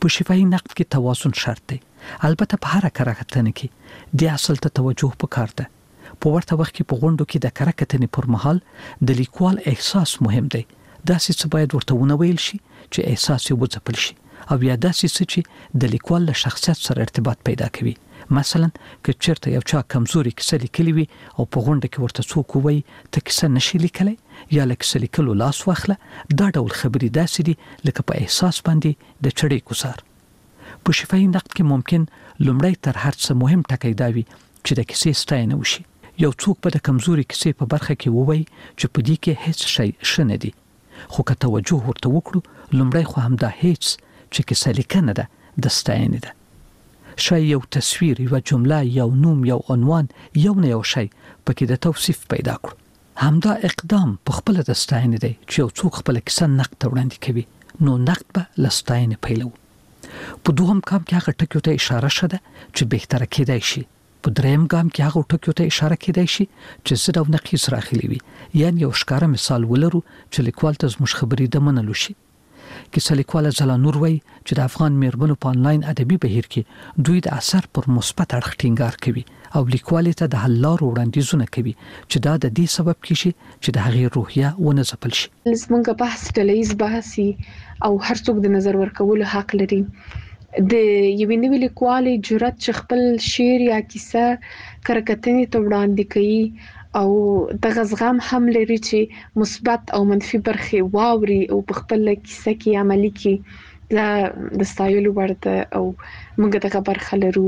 په شفاهي نقد کې توازن شرط دی. البته په هر کراکتنه کې د اصل ته توجه پکار ده. په ورته وخت کې په غونډو کې د کراکتنې پر مهال د لیکوال احساس مهم دی. داسې څه باید ورته ونه ویل شي چې احساس یې وځپل شي او یا داسې څه چې د لیکوال له شخصیت سره ارتباط پیدا کوي. مثلا که چیرته یو چا کمزوري کیسه لیکلې وي او په غونډه کې ورته څوک وایي ته کیسه نشي لیکلی یا له کیسه لیکلو لاس واخله، دا ډول خبرې داسې دي لکه په احساس باندې د چړې کوسار. په شفاهي نقد کې ممکن لومړی تر هر څه مهم ټکی دا وي چې د کیسې ستاینه وشي. یو څوک به د کمزوري کیسې په برخه کې ووایي چې په دې کې هیڅ شی ښه نه دي، خو که توجه ورته وکړو لومړی خو همدا هیڅ چې کیسه لیکنه ده د ستاینې ده. شاید یو تصویر، یو جمله، یو نوم، یو عنوان، یو نه یو شی پکې د توصیف پیدا کړو. همدا اقدام په خپل د ستاینې دی چې یو څوک خپل کیسه نقد ته وړاندې کوي، نو نقد به له ستاینې پیلو. په دوهم ګام کې هغه ټکیو ته اشاره شوه چې بهتره کېدای شي. په دریم ګام کې هغه ټکیو ته اشاره کېدای شي چې څه ډول نقیص راغلی وي، یعنی یو ښکاره مثال ولرو چې لیکوال ته زموږ خبرې د منلو شي. کیسه لیکواله ځلا نور وایي چې د افغان میرمنو په آنلاین ادبي بهیر کې دوی د اثر پر مثبت اړخ ټینګار کوي او لیکوالې ته د حل لارو وړاندیزونه کوي چې دا د دې سبب کیږي چې د هغې روحیه ونه ځپل شي. زموږ بحث ډلهییز بحث او هر څوک د نظر ورکولو حق لري. د یوې نوې لیکوالې جرأت چې خپل شعر یا کیسه کراکتنې ته وړاندې کوي او د غزغام هم لري چې مثبت او منفي برخې واوري او په خپل کیسه کې عملي کړي د ستایلو ورته او موږ دغه برخه لرو.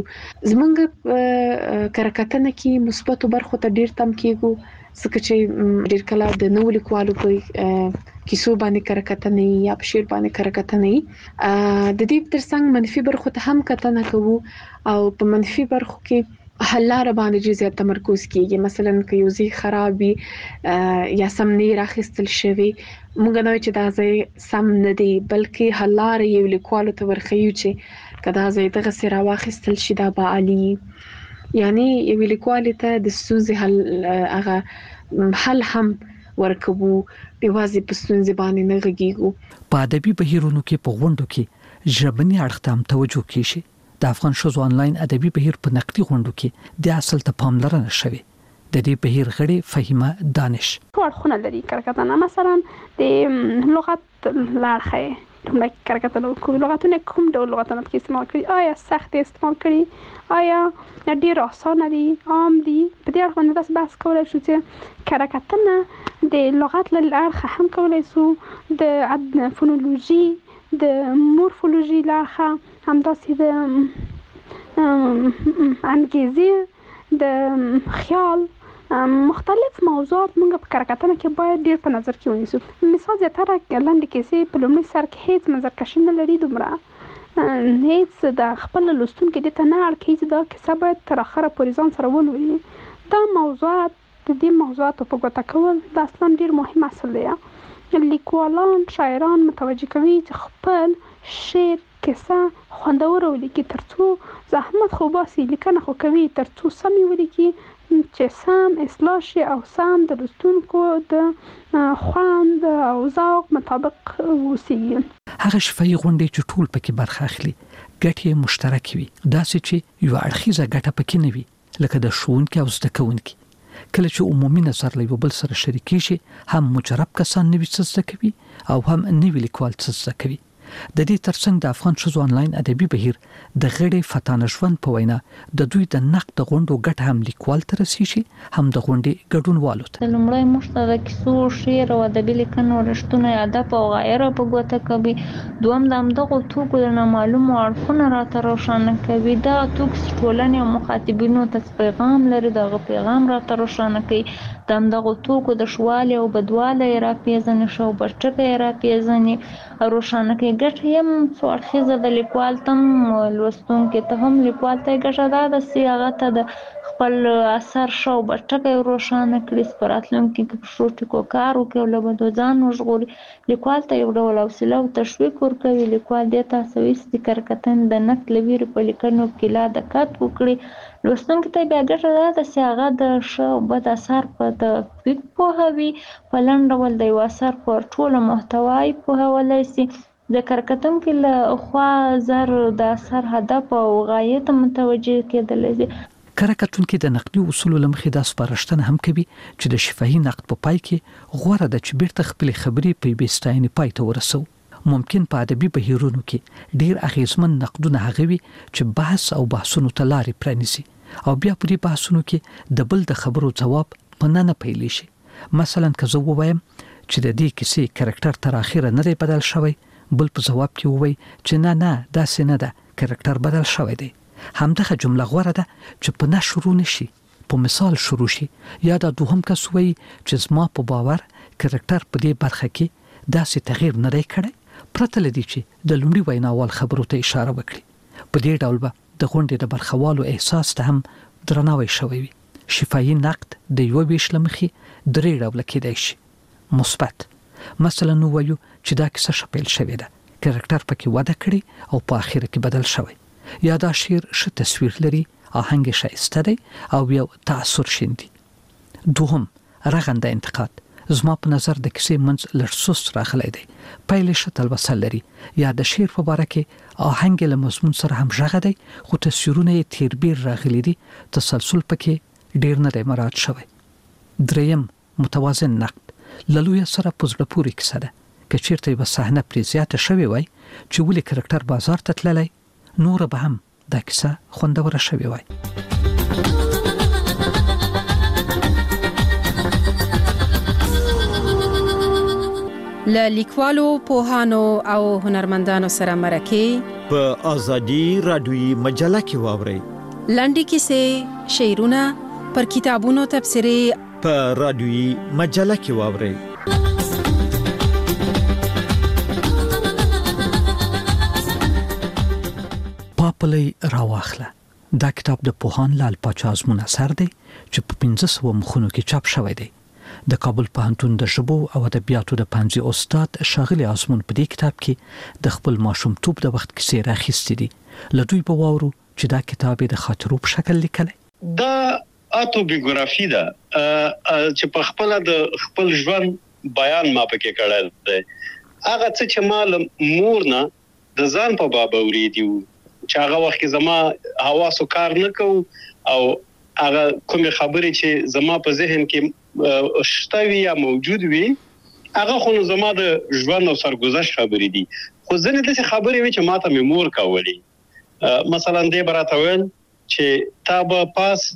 زموږ کراکتنه کې مثبت برخو ته ډیر تم کیږو ځکه چې ډیر کله د نوو لیکوالو په کیسو باندې کراکتنه یا په شعر باندې کراکتنه د دې ترڅنګ منفي برخو ته هم کتنه کوو او په منفي برخو کې حل لاره باندې زیات تمرکز کیږي. مثلا که یو ځای خراب وي یا سم نه راخیستل شوی، موږ نه چې دا ځای سم نه دی بلکې حل لاره یو لیکوالو ته ورخیو چې کدا ځای دغه سره واخیستل شي دا به عالی، یعنی یو لیکوال ته د ستونزې حل هم ورکوو، یوازې په ستونزې باندې نه غږیږو. په ادبي بهیرونو کې په غونډو کې ژبني اړخ ته هم توجه کیږي. د افغان ښځو آنلاین ادبي بهیر په نقدي غونډو کې د اصل ته پاملرنه شوې. د دې بهیر غړي فهیمه دانش ورخونه لري کراکتنه، مثلا د لغت لارخه کراکتنه کوم لغتونه کوم ډول لغتونه کې استعمال کړي، آیا سخت استعمال کړي، آیا ډیر آسان دي، عام دي. په دې اړه باندې تاسو بحث کولای شو چې کراکتنه د لغت لارخه هم کولای شو د فونولوژي د مورفولوژي لارخه همداسې د انګیزې د خیال مختلف موضوعات موږ په کراکتنه کې باید ډیر په نظر کې ونیسو. مثال زیاتره لنډې کیسې په لومړي سر کې هیڅ منظرکشي نه لري، دومره هیڅ د خپل لوستونکي دې ته نه اړ کوي چې دا کیسه باید تر اخره پورې ځان سره ولولي. دا موضوعات د دې موضوعاتو په ګوته کول دا اصلا ډیر مهم اصل دی. لیکوالان شاعران متوجه کوي چې خپل شعر کیسه خوندور ولیکي، ترڅو زحمت خو باسي لیکنه خو کوي ترڅو سمې ولیکي چې سم اصلاح شي او سم د لوستونکو د خوند او ذوق مطابق وسی. هغه شفاهي غونډې چې ټول پکې برخه اخلي ګټې مشترک وي، داسې چې یو اړخیزه ګټه پکې نه وي لکه د ښوونکي او زده کوونکي. کله چې عمومي نظر له یو بل سره شریکي شي، هم مجرب کسان نوي څه زده کوي او هم نوي لیکوال څه زده کوي. د دې ترڅنګ د افغان ښځو آنلاین ادبي بهیر د غړي فتانه ژوند په وینا د دوی د نقد غونډو ګټه هم لیکوال ته رسیږي، هم د غونډې ګډونوالو ته. لومړی موږ ته د کیسو، شعر او ادبي لیکنو رښتونه، ادب او غیره په ګوته کوي. دوم د همدغو توکو د نامعلومو اړخونه راته روښانه کوي. دا توکي ټولنې او مخاطبینو ته پیغام لري، دغه پیغام راته روښانه کوي. د همدغو توکو د ښوالي او بدوالي راپېژني، ښه او بد ټکي راپېژني او روښانه کوي. ګټه یې هم څو اړخیزه د لیکوال ته هم لوستونکي ته هم لیکوال ته ګټه دا ده چې هغه ته د خپل اثر ښه او بد ټکی روښانه کړي، په راتلونکي کې په ښو ټکو کار وکړي او له بدو ځان وژغوري. لیکوال ته یو ډول حوصله او تشویق ورکوي. لیکوال دې ته هڅوي چې کراکتنې د نقد له ویرې په لیکنو کې لا دقت وکړي. لوستونکي ته بیا ګټه دا ده چې هغه د ښه او بد اثر په تفکیک پوهوي، په لنډ ډول د یو اثر پر ټوله محتوا یې پوهولی شي د کارکتونکو له خوا زر د اثر هدف او غایې ته متوجه کېدلی شي. کارکتونکو د نقدي اصولو لمخې د سپارښتنه هم کوي چې د شفاهي نقد په پای کې غوړه د چې بیرته خپل خبرې په بیستاینې پای ته ورسو. ممکن په ادبي بهیرونو کې ډیر اغیزمن نقدونه هغه وي چې بحث او بحثونو ته لارې پرانیسي او بیا په دې بحثونو کې د بل د خبرو جواب نه پیلی شي. مثلا که زه ووایم چې د دې کیسې کریکټر تر اخره نه دی بدل شوی، بل په جواب کې ووایي چې نه داسې نه ده، کریکټر بدل شوی دی. همدغه جمله غوره ده چې په نه شروع نشي، په مثال شروع شي، یا د دوهم کس وایي چې زما په باور کریکټر په دې برخه کې داسې تغییر نه دی کړی، پرته لدی چې د لومړي ویناوال خبرو ته اشاره وکړي. په دې ډول به د غونډې د برخوالو احساس ته هم درناوی شوی وي. شفاهي نقد د یو ویش لمخې درې ډوله کېدای شي. مثبت، مثلا نو وایو چې دا کیسه شپیل شوې ده، کریکټر پکې وده کړي او په اخر کې بدل شوی، یا دا شعر ښه تصویر لري، آهنګ ښایسته دی او یو تاثر شیندي. دوهم، رغنده انتقاد. زما په نظر د کیسې منځ لږ سست راغلی دی، پیل ښه تلوسه لري، یا د شعر په باره کې آهنګ له مضمون سره هم ژغه دی، خو تصویرونه یې تیربیر راغلي دي، تسلسل پکې ډیر نه دی مراعات شوی. دریم، متوازن نقد. له لویه سره په زړه پورې کیسه ده. که چیرته یوه صحنه پرې زیاته شوې وای چې ولې کرکټر بازار ته تللی، نور به هم دا کیسه خوندوره شوې وای. له لیکوالو، پوهانو او هنرمندانو سره مرکه په ازادي رادیوي مجله کې واورئ. لنډې کیسې، شعرونه، پر کتابونو تبصرې په رادیوي مجله کې واورئ. پاپلی راواخله. دا کتاب د پوهان لال پاچا ازمون اثر دی چې په 1500 مخونو کې چاپ شوی دی. د کابل پوهنتون د ژبو او ادبیاتو د پنځه استاد ښاغلي ازمون په دې کتاب کې د خپل ماشومتوب د وخت کیسې راخیستې دي. له دوی به واورو چې دا کتاب د خاطرو په شکل لیکلی. دا اتوبیوګرافي ده چې په خپل د خپل ژوند بیان ما پکې کړل دی. هغه څه چې ما مور نه د ځان په باب اوریدو چې هغه وخت کې زما حواسو کار نه کو او هغه کومه خبرې چې زما په ذهن کې شتوي یا موجود وي هغه خو زما د ژوند او سرګذشت خبرې دي. خو ځنه د خبرې وي چې ماته مې مور کولې. مثلا دې براته ویل چې تا به پاس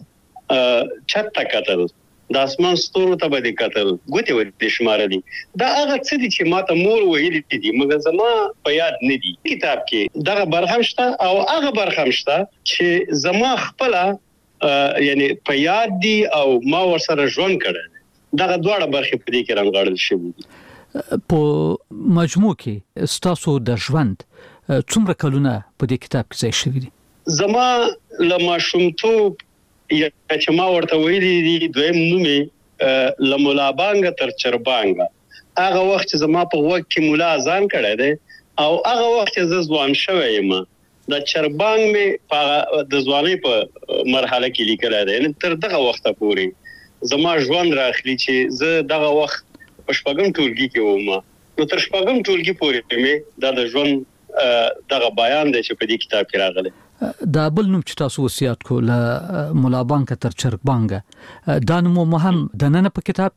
چت تا کتل، د اسمان ستورو ته به کتل، ګوتې ودې شمارلې. دا هغه څه دي چې ماته مور ویلي دي، مګر زما په یاد نه دي. کتاب کې دغه برخه شته او هغه برخه شته چې زما خپل یعنی په یاد دي او ما ورسره ژوند کړی. دغه دواړه برخې په دې کې رانغاړل شوي دي. په مجموع کې ستاسو د ژوند څومره کلونه په دې کتاب کې ځای شوي دي؟ زما له ماشومتوب چې ما ورته ویلي دي، دویم نوم یې له مولا بانګه تر چربانګه. هغه وخت چې زما په وخت کې مولا اذان کړی دی او هغه وخت چې زه ځوان شوی یم، د چربانګ مې په د ځوانۍ په مرحله کې لیکلی دی. یعنې تر دغه وخته پورې زما ژوند راخلي چې زه دغه وخت په شپږم ټولګي کې وم. نو تر شپږم ټولګي پورې مې دا د ژوند دغه بیان دی چې په دې کتاب کې راغلی. دا بل نوم چې تاسو وصیت کو له مولا بانګه تر چربانګه، دا نوم هم د نن په کتاب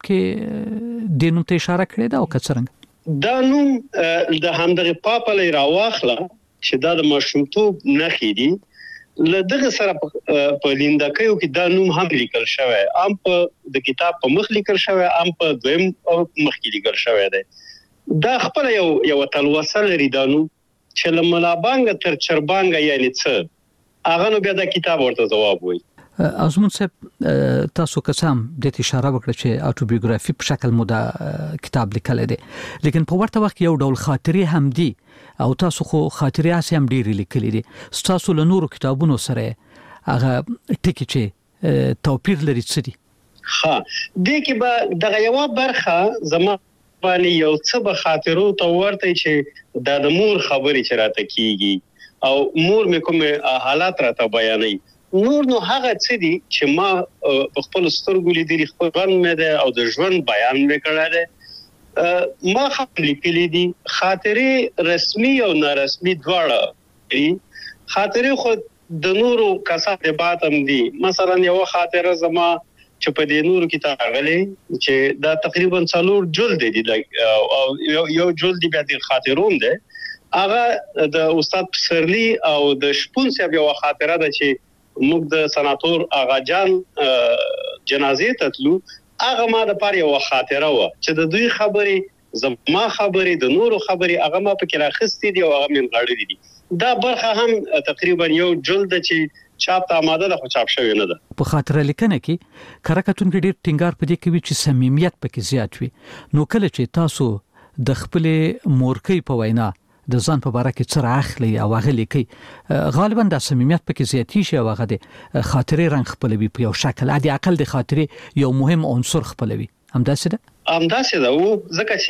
کې د نوم ته اشاره کړې ده او کڅرنګ دا نوم د همدغه پاپلی راواخله چې دا د ماشومتوب نښې دي. له دغه سره په لیندکیو کې دا نوم هم لیکل شوی، هم په د کتاب په مخ لیکل شوی، هم په دویم مخ کې لیکل شوی دی. دا خپل یو تلوسه لري دا نوم چې له مولا بانګه تر چربانګه یعنی څه، هغه نو بیا دا کتاب ورته جواب وایي. ازمون صاحب، تاسو قسم د اشاره وکړه چې اتوبیوګرافي په شکل مو دا کتاب لیکل دي، لیکن په ورته وخت یو ډول خاطرې هم دي او تاسو خو خاطرې هم ډېرې لیکلې دي. تاسو له نورو کتابونو سره هغه ټکي چې توپیر لري څه دي؟ ها، دې کې به دغه یو برخه زما باندې یو څه به خاطرو ته ورته چې د مور خبرې چې راته کیږي او مور مې کوم حالات راته بیانوي. نور نو هغه څه دي چې ما په خپل سترګو لیدلي، خپل ژوند مې ده او د ژوند بیان مې کړی دی. ما هم لیکلي دي خاطرې رسمي او نارسمي دواړه خاطرې خو د نورو کسانو باتم دي مثلا یو خاطره زما چې په دې نورو کې تاغلي چې دا تقریبا 4 جلد دي او یو جلد بیا د خاطرون ده هغه د استاد پسرلی او د شپون صاحب یو خاطره ده چې موږ د سناتور آغا جان جنازې ته تلو هغه ما د پاره یو خاطره و چې د دوی خبرې زما خبرې د نورو خبرې هغه ما پکې راخستې دي او هغه من غاړې دي دا برخه هم تقریبا یو جلد چې چاپ ته آماده ده خو چاپ شوی نه ده په خاطره لیکنه کې کارکتون کې ډیر ټینګار پدې کوي چې صمیمیت پکې زیات وي نو کله چې تاسو د خپل مورکۍ په وینا د ځان په اړه کې څه راخلي او هغه لیکي غالبا د صمیمیت پکې زیاتی شي او هغه د خاطرې رنګ خپلوي په یو شکل عادي عقل د خاطرې یو مهم عنصر خپلوي همداسې ده او ځکه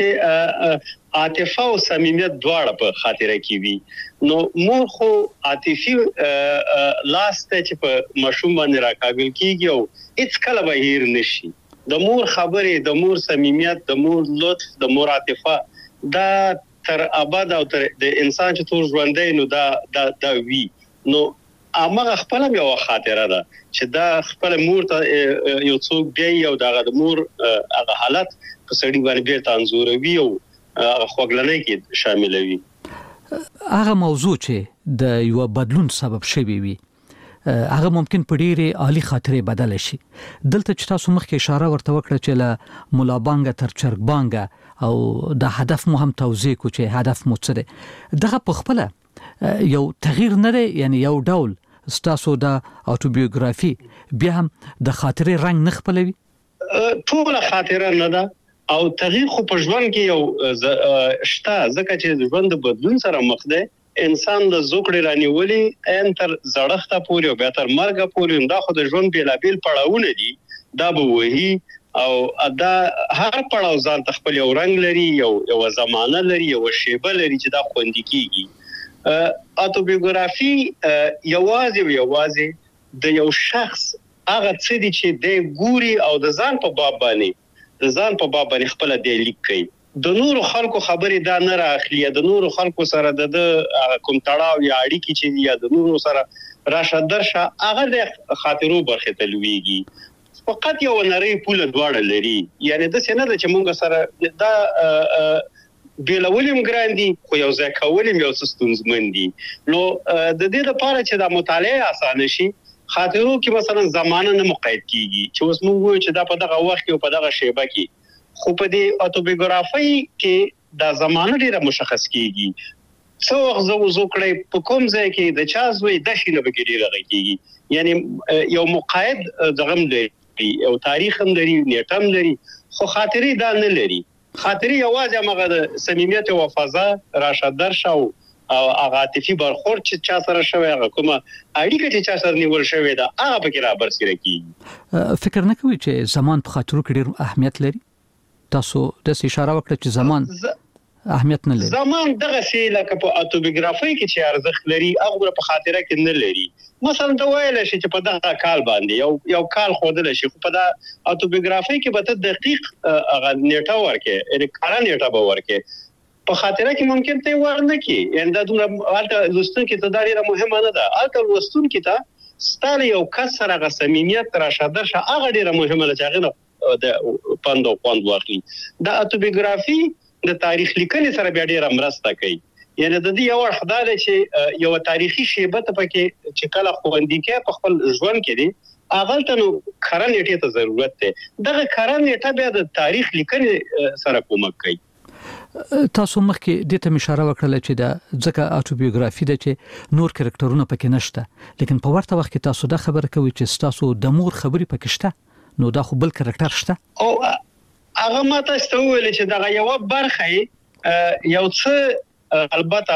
چې عاطفه او صمیمیت دواړه په خاطره کې وي نو مور خو عاطفي لاسته چې په مشوم باندې راکاږل کیږي او هیڅ کله به هیر نشي د مور خبرې د مور صمیمیت د مور لطف د مور عاطفه دا تر ابد او تر د انسان چې ټول ژوندې نو دا وی نو امغه خپل یو خاطره ده چې دا خپل مور ته یو څوک دی او د مور هغه حالت په سړي باندې بیرته انځوروي او خوګلنۍ کې شاملوي هغه موضوع چې د یو بدلون سبب شوی وي هغه ممکن په ډیره عالی خاطره بدل شي دلته چې تاسو مخکې اشاره ورته وکړه چې له مولا بانګ تر چرګ بانګ او د هدف مو هم توضیح کو چې هدف مو څه دی دغه په خپل یو تغییر نه دی یعنی یو ډول ستاسو د اوټوبیوګرافي بیا هم د خاطرې رنگ نه خپلوي ټول خاطره نه ده او تغییر خو په ژوند کې یو شته ځکه چې ژوند د بدلون سره مخ دی انسان د زوکړې رانیولې انتر زړښت پورې او بیا تر مرګ پورې دا خو د ژوند بیلابیل پړاوونه دي دا به وਹੀ او دا هر پړاو ځان خپل یو رنگ لري یو زمانه لري یو شیبه لري چې دا خوندې کیږي اوټوبیوګرافي یوازې د یو شخص هغه څه دي چې د ګوري او د ځان په باب باندې خپل د لیک کوي د نورو خلکو خبرې دا نه راخلي د نورو خلکو سره د کوم تړاو یا اړیکې چې یا د نورو سره راشه درشه هغه د خاطرو برخه تلويږي فقط یو نری پوله دواړه لري یعنی د څه نه د چې مونږ سره دا بیلولم ګراندي خو یو ځای کولم یو ستونزمن دي نو د دې لپاره چې دا مطالعه اسانه شي خاطرو کې مثلا زمانه نه مقید کیږي چې اوس موږ وایو چې دا په دغه وخت کې او په دغه شیبه کې خو په دې اوټوبیوګرافي کې دا زمانه ډیره مشخص کیږي څو وخت زو کړی په کوم ځای کې د چا زوی د شینه بګیری راغی یعنی یو مقید دغم دی او تاریخ هم لري نیټه هم لري خو خاطرې دا نه لري خاطرې یوازې هغه د صمیمیت او وفازه راشه درشه او عاطفي برخورد چې چا سره شوی هغه کومه اړیکه چې چا سره نیول شوی دا هغه پکې را برسېره کیږي فکر نه کوي چې زمان په خاطرو کې ډېر اهمیت لري تاسو د اشاره وکړه چې زمان اهمیت نه لري زمان دغه شی لکه په اوټوبیوګرافي کې چې ارزښت لري هغه په خاطره کې نه لري مثلا دا وایل شي چې په دغه کال باندې یو کال خودل شي خو په دا اوټوبیوګرافي کې به ته دقیق هغه نیټه ورکې یعنی کار نیټه به ورکې په خاطره کې ممکن ته ورنه کې یعنی دا دومره الته لوستون کې ته دا ډیره مهمه نه ده الته لوستون کې ته ستاره یو کسر هغه صمیمیت راشه درشه هغه ډیره مهمه ده چې هغه د پاندو پاند ورکړي دا اوټوبیوګرافي د تاریخ لیکنې سره بیا ډیره مرسته کوي یعنی د دې یو خدای چې یو تاریخي شیبه ته پکې چې کله خوندې کې په خپل ژوند کې دي هغه ته نو کارن نیټه ته ضرورت ده دغه کارن نیټه بیا د تاریخ لیکنې سره کومک کوي تاسو مخکې د ته اشاره وکړه چې د ځکه اوټوبیوګرافي د چې نور کریکټرونه پکې نشته لیکن په ورته وخت کې تاسو د خبره کوي چې تاسو د مور خبرې پکې شته نو دا خو بل کریکټر شته او هغه ماته ستوول چې دا یو برخه یو څه البته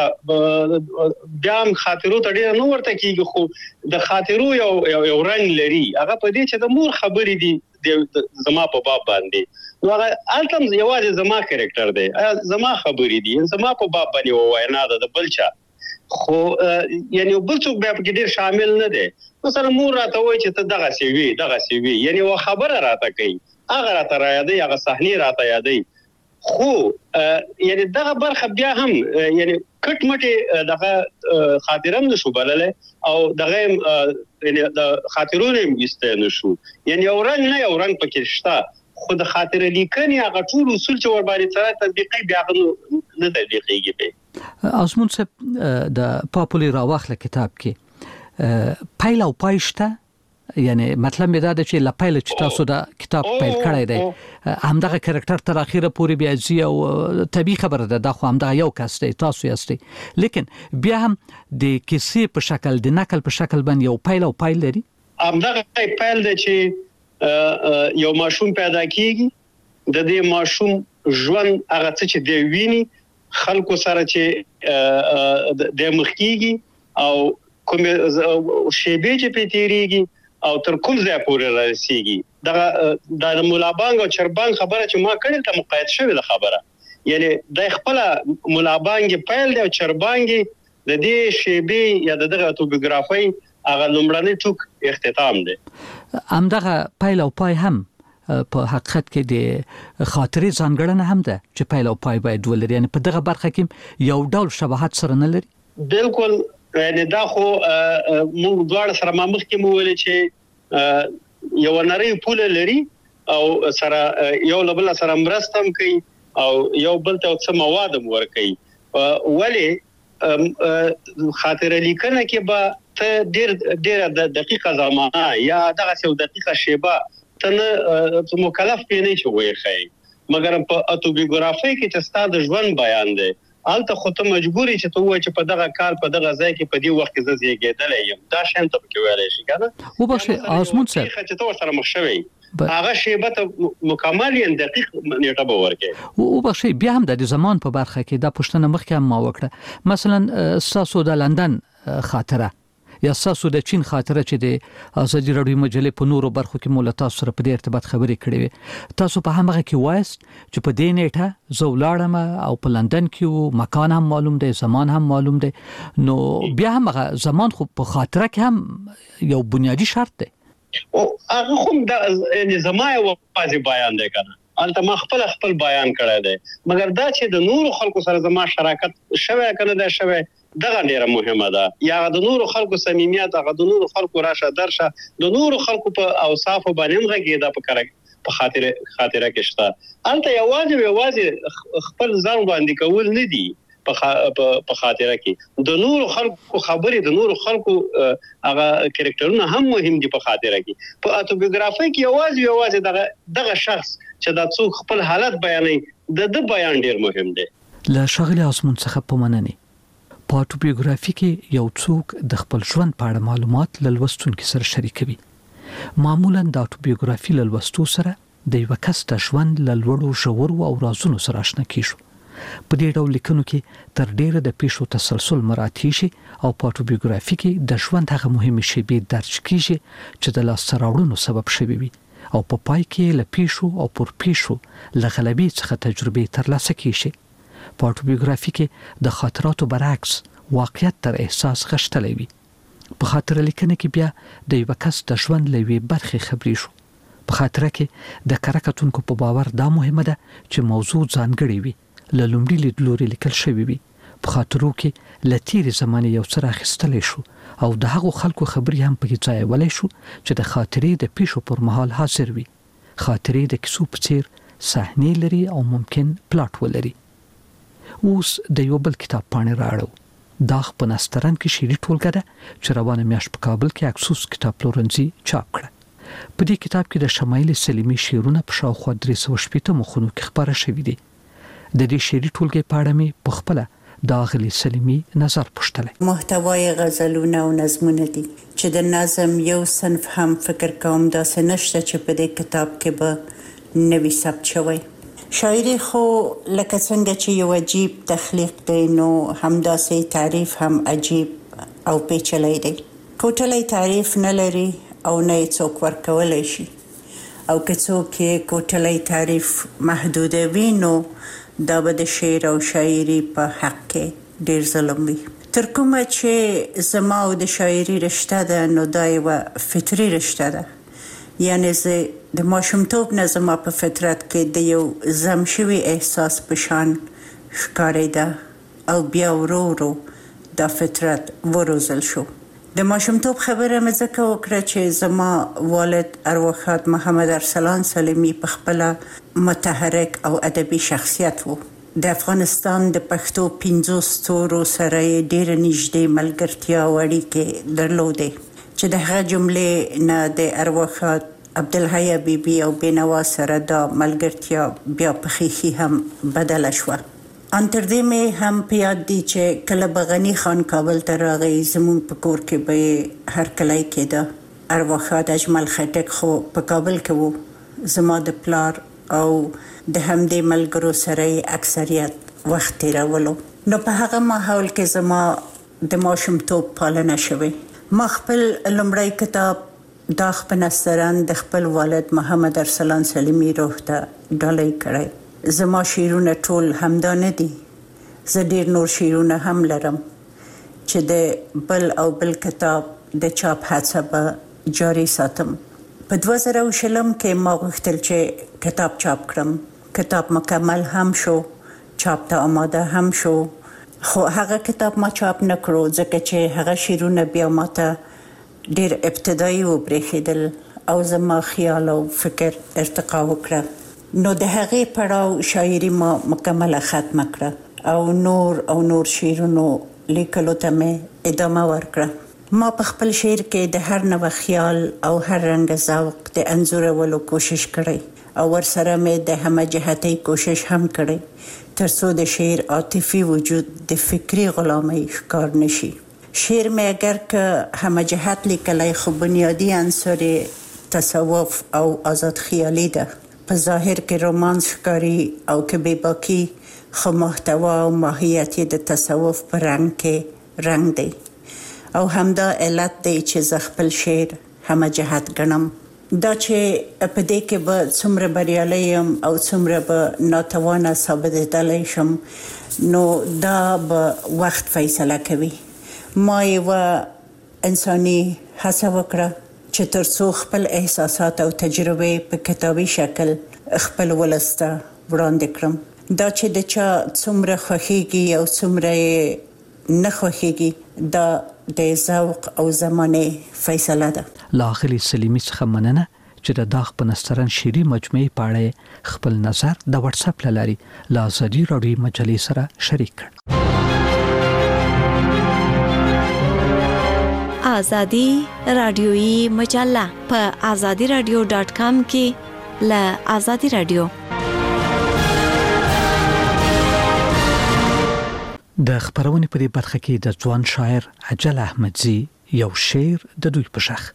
بیا هم خاطرو ته ډیر نو ورته کیږي خو د خاطرو یو رنگ لري هغه په دې چې د مور خبرې دي زما په باب باندې نو هغه التم یوازې زما کریکټر دی زما خبرې دي زما په باب باندې واینا ده د بلچا خو یعنی بل څوک به په ډیر شامل نه دی مثلا مور راته وایي چې ته دغه سی وی یعنی و خبره راته کوي هغه راته را یادې هغه صحنه راته یادې خو یعنی دغه برخه بیا هم یعنی کټ مټه دغه خاطرم نشو بلله او دغه یعنی د خاطرونو مستې نشو یعنی اورنګ نه اورنګ پکې شته خو د خاطر لیکنې هغه ټول اصول چې ور باندې سره تطبیقي بیا نه تطبیقيږي به ازمون صاحب د پاپولر راوخله کتاب کې پایل او پایشته یعنی مطلب می دا چې لپایل چې تاسو دا کتاب پیل کړی دی همدغه کریکټر تر اخیره پورې بیا زی او طبي خبره ده خو همدغه یو کس دی تاسو یاستئ لیکن بیا هم د کیسې په شکل د نقل په شکل باندې یو پایل او پایل لري همدغه پایل دی چې یو ماشوم پیدا کیږي د دې ماشوم ژوند هغه څه چې دی ویني خلکو سره چې د مخکیږي او کوم شیبه چې پیتیریږي او تر کوم ځای پورې رسیږي دا د مولا بانګ او چربانګ خبره چې ما کړې ته مقاید شوی د خبره یعنی د خپل مولا بانګ پیل دی او چربانګ د دې شیبه یا دغه اتوبیوګرافي هغه لومړنی ټوک اختتام دی همدغه پیل او پای هم په حقیقت کې د خاطرې ځانګړنه هم ده چې پیل او پای باید ولري یعنی په دغه برخه کې یو ډول شباهت سره نه لري بالکل یعنی دا خو موږ دواړه سره مخ کې مو ویل چې یو نری پول لري او سره یو بل سره مرستم کوي او یو بل ته څه مواد ور کوي ولی خاطر لیکنه کې به ته ډیر دقیقه زمانه یا دغه څو دقیقه شیبه ته مکلف پېنې چې وایي مګر په اتوبیوګرافي کې چې ستاسو ژوند بیان دی الته خو ته مجبورې چې ته وایې چې په دغه کال په دغه ځای کې په دې وخت کې زیږیدل یم دا شین ته کې ویلای شي کنه و بخښه ازمون صاحب چې ته سره مخ شوی هغه شیبه ته مکمل یا دقیق نیټه به ورکړي و بخښه بیا هم د زمان په برخه کې دا پښتنه مخکې هم ما وکړه مثلا ساسو د لندن خاطره یا ساسو د چین خاطره چې د ازادي راډیو مجلې په نورو برخو کې مولا تاسو سره په دې ارتباط خبرې کړې وي تاسو په هغه کې وایست چې په دې نیټه زولاړم او په لندن کې مکان هم معلوم دی زمان هم معلوم دی نو بیا هم هغه زمان خو په خاطره کې هم یو بنیادی شرط دی او هغه هم د زمای واځي بیان دی کنه البته ما خپل بیان کړی دی مګر دا چې د نورو خلکو سره زما شراکت شوه کنه دا شوه دغه ډیره مهمه ده یا د نورو خلکو صمیمیت هغه د نورو خلکو راشه درشه د نورو خلکو په اوصاف باندې مغږی دا په خاطره کې شته البته یوازې خپل ځان باندې کول نه دي په خاطره کې د نورو خلکو خبرې د نورو خلکو هغه کریکټرونه هم مهم دي په خاطره کې په اتوبیوګرافي کې یوازې دغه شخص چې د څوک خپل حالت بیانوي د بیان ډیر مهم دی له شاغلی ازمون څخه په مننه په اتوبیوګرافي کې یو څوک د خپل ژوند په اړه معلومات لوستونکو سره شریکوي معمولا د اتوبیوګرافي لوستو سره د یو کس د ژوند لوړو ژورو او رازونو سره آشنا کیږو په دې ډول لیکنو کې تر ډیره د پیښو تسلسل مراعات شي او په اتوبیوګرافي کې د ژوند هغه مهمه شیبې درج کیږي چې د لاس راوړنو سبب شوي وي او په پای کې له پیښو او پر پیښو له غلبې څخه تجربه ترلاسه کیږي په اتوبیوګرافي کې د خاطراتو برعکس واقعیت تر احساس غشتلی وي په خاطر لیکنه کې بیا د یو کس د ژوند لوي برخه خبرې شو په خاطر کې د کارکتونکو په باور دا مهمه ده چې موضوع ځانګړی وي له لومړي لیدلوري لیکل شوی وي په خاطرو کې لتیری زمانه یو څه راخستلی شو او د هغو خلکو خبرې هم په ځای ولای شو چې د خاطرې د پیښو پر مهال حاضر وي خاطرې د کیسو په څیر صحنې لري او ممکن پلاټ ولري اوس د یو بل کتاب پاڼې راړو دا په نسترن کې شيري ټولګه ده چې روانه میاشت په کابل کې اکسوس کتاب پلورنځي چاپ کړه په دې کتاب کې د شمایل سلیمی شعرونه په شاوخوا 360 مخونو کې خبره شوې دي د دې شيري ټولګه په اړه مې په خپل د غلی سلیمی نظر پوښتل محتوای غزلونه او نظمونه دي چې د نظم یو صنف هم فکر کوم دا سنشته چې په دې کتاب کې به نوی ثبت شوی شاعري خو لکه څنګه چې یو عجیب تخلیق دی نو همداسې تعریف هم عجیب او پیچلی دی کوټلی تعریف نه لري او نه څوک ورکولی شي او که څوک کوټلی تعریف محدودوي نو دا به د شعر او شاعري په حق کې ډیر ظلم وي تر کومه چې زما او د شاعري رشته ده نو دا یو فطري رشته ده یعنی زه د ماشومتوب نه زما په فطرت کې د یو زم شوي احساس په شان ښکارېده او بیا ورو ورو دا فطرت وروزل شو. د ماشومتوب خبره مې ځکه وکړه چې زما والد ارواښاد محمد ارسلان سلیمي په خپله متحرک او ادبي شخصیت و. د افغانستان د پښتو 15 ستورو سره یې ډېره نږدې ملګرتیا او اړیکې درلودې چې د هغه جملې نه د ارواښاد عبدالحی بیبي او بینوا سره دا ملګرتیا بیا په خیخي هم بدله شوه. ان تر دې مې هم په یاد دي چې کله به غني خان کابل ته راغی زموږ په کور کې به یې هرکلی کېده. ارواښاد اجمل خټک خو په کابل کې و، زما د پلار او د همدې ملګرو سره یې اکثریت وخت تېرولو. نو په هغه ماحول کې زما د ماشومتوب پالنه شوې. ما خپل لومړی کتاب داغ په نسترن د خپل والد محمد ارسلان سلیمي روح ته ډالۍ کړی. زما شعرونه ټول همدا نه دي، زه ډېر نور شعرونه هم لرم چې د بل او بل کتاب د چاپ هڅه به جاري ساتم. په 2020 کې ما غوښتل چې کتاب چاپ کړم. کتاب مکمل هم شو، چاپ ته آماده هم شو، خو هغه کتاب ما چاپ نه کړو ځکه چې هغه شعرونه بیا ماته ډېر ابتدایي وبرېښېدل او زما خیال او فکر ارتقا وکړه. نو د هغې پړاو شاعري ما مکمله ختمه کړه او نور شعرونو لیکلو ته مې ادامه ورکړه. ما په خپل شعر کې د هر نوع خیال او هر رنګ ذوق د انځورولو کوشش کړی او ورسره مې د همه جهتۍ کوشش هم کړی تر څو د شعر عاطفي وجود د فکري غلامۍ ښکار نشي. شعر مې اگر که همه جهت لیکلی خو بنیادی عنصر تصوف او آزاد خیالي ده. په ظاهر کې رومانس ښکاري او که بېباکي خو محتوا او ماهیت یې د تصوف په رنګ کې رنګ دی او همدا علت دی چې زه خپل شعر همه جهت ګڼم. دا چې په دې کې به څومره بریالی یم او څومره به ناتوانه ثابتېدلی شم نو دا به وخت فیصله کوي. ما یوه انساني هڅه وکړه چې تر څو خپل احساسات او تجربې په کتابي شکل خپل ولس ته وړاندې کړم. دا چې د چا څومره خوښیږي او څومره یې نه خوښیږي دا د ذوق او زمانې فیصله ده. له اغلې سلیمي څخه مننه چې د داغ په نسترن شعري مجموعې په اړه خپل نظر د واتس اپ له لارې له ازادي راډیو مجلې سره شریک کړ. ازادي رادیويي مجله په azadiradio.com کې له ازادي رادیو. د خبرونې په دې برخه کې د ځوان شاعر اجل احمدزي یو شعر د دوی په شخ.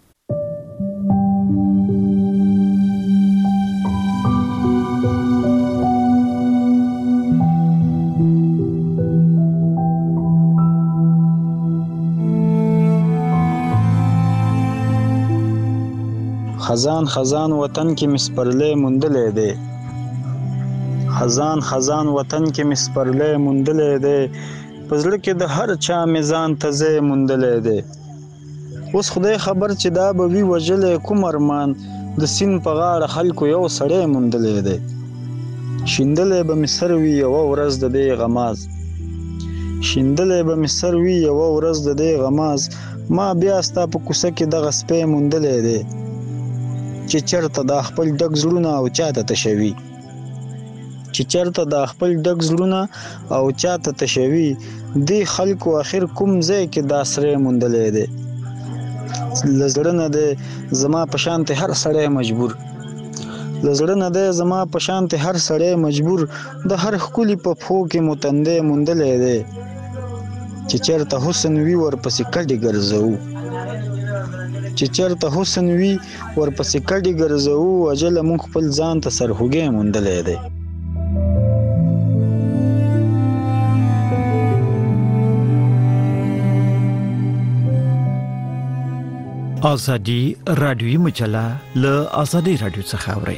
خزان خزان وطن کې مسپرلې مندلې ده، خزان خزان وطن کې مسپرلې مندلې ده، پزړه کې د هر چا میزان تزه مندلې ده. اوس خدای خبر چې دا به وی وجلې کوم ارمان د سین په غاړه خلکو یو سړی مندلې ده. شیندلې به مصر وی یو ورځ د دې غماز، شیندلې به مصر وی یو ورځ د دې غماز، ما بیا ستا په کوڅه کې د غسپې مندلې ده چې چرته د خپل ډک زړونه او چاته تشوي، چې چرته د خپل ډک زړونه او چاته تشوي، دی خلکو اخر کوم ځای کې دا سره مندلې ده. لزړه نه ده زما په شانت هر سړی مجبور، لزړه نه ده زما په شانت هر سړی مجبور، د هر خولي په پخو کې متندې مندلې ده چې چرته حسن وی ورپسې کډي ګرځو، چې چرته حسن وی ورپسې کډي ګرځو، اجل مونږ خپل ځان ته سرهوګې مندلې ده. ازادي رادیوي مجله له ازادي رادیو څخه اوري.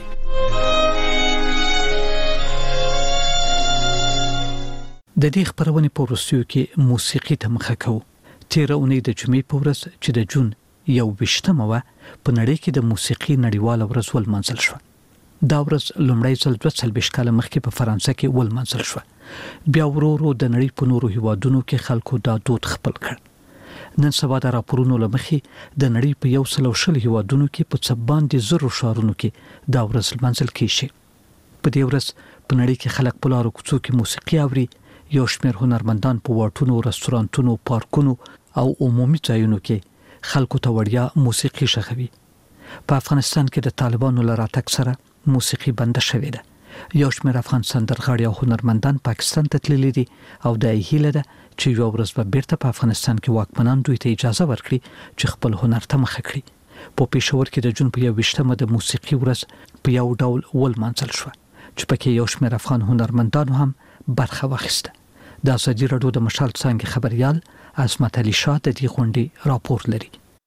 د دې خبرونه په وروستیو کې موسیقي ته مخه کوو. تیر اونۍ د جمعې په ورځ چې د جون یو وشتمه و په نړۍ کې د موسیقي نړیواله ورځ ولمانځل شو. دا ورځ لومړی ځل 22 کال مخکې په فرانسه کې ولمانځل شو. بیا ورو د نړۍ په نورو هیوادونو کې خلکو دا دود خپل کړ. نن سبا د راپورونو لمخې د نړۍ په 120 هیوادونو کې په څه باندې زرو ښارونو کې دا ورځ لمانځل کیږي. په دې ورځ په نړۍ کې خلک په لارو کوڅو کې موسیقي اوري. یو شمېر هنرمندان په واټونو، رستورانتونو، پارکونو او عمومي ځایونو کې خلکو ته وړیا موسیقي ښخوي. په افغانستان کې د طالبانو له راتګ سره موسیقي بنده شوې ده. یو شمېر افغان سندرغاړي او هنرمندان پاکستان ته تللي دي او د هیله ده چې یو ورځ به بیرته په افغانستان کې واکمنان دوی ته اجازه ورکړي چې خپل هنر ته مخه کړي. په پېښور کې د جون په 21مه د موسیقي ورځ په یو ډول ولمانځل شو چې پکې یو شمېر افغان هنرمندانو هم برخه واخیسته. د ازادي راډیو د مشال څنګه خبريال عصمت علي شاه د دې غونډې راپور لري.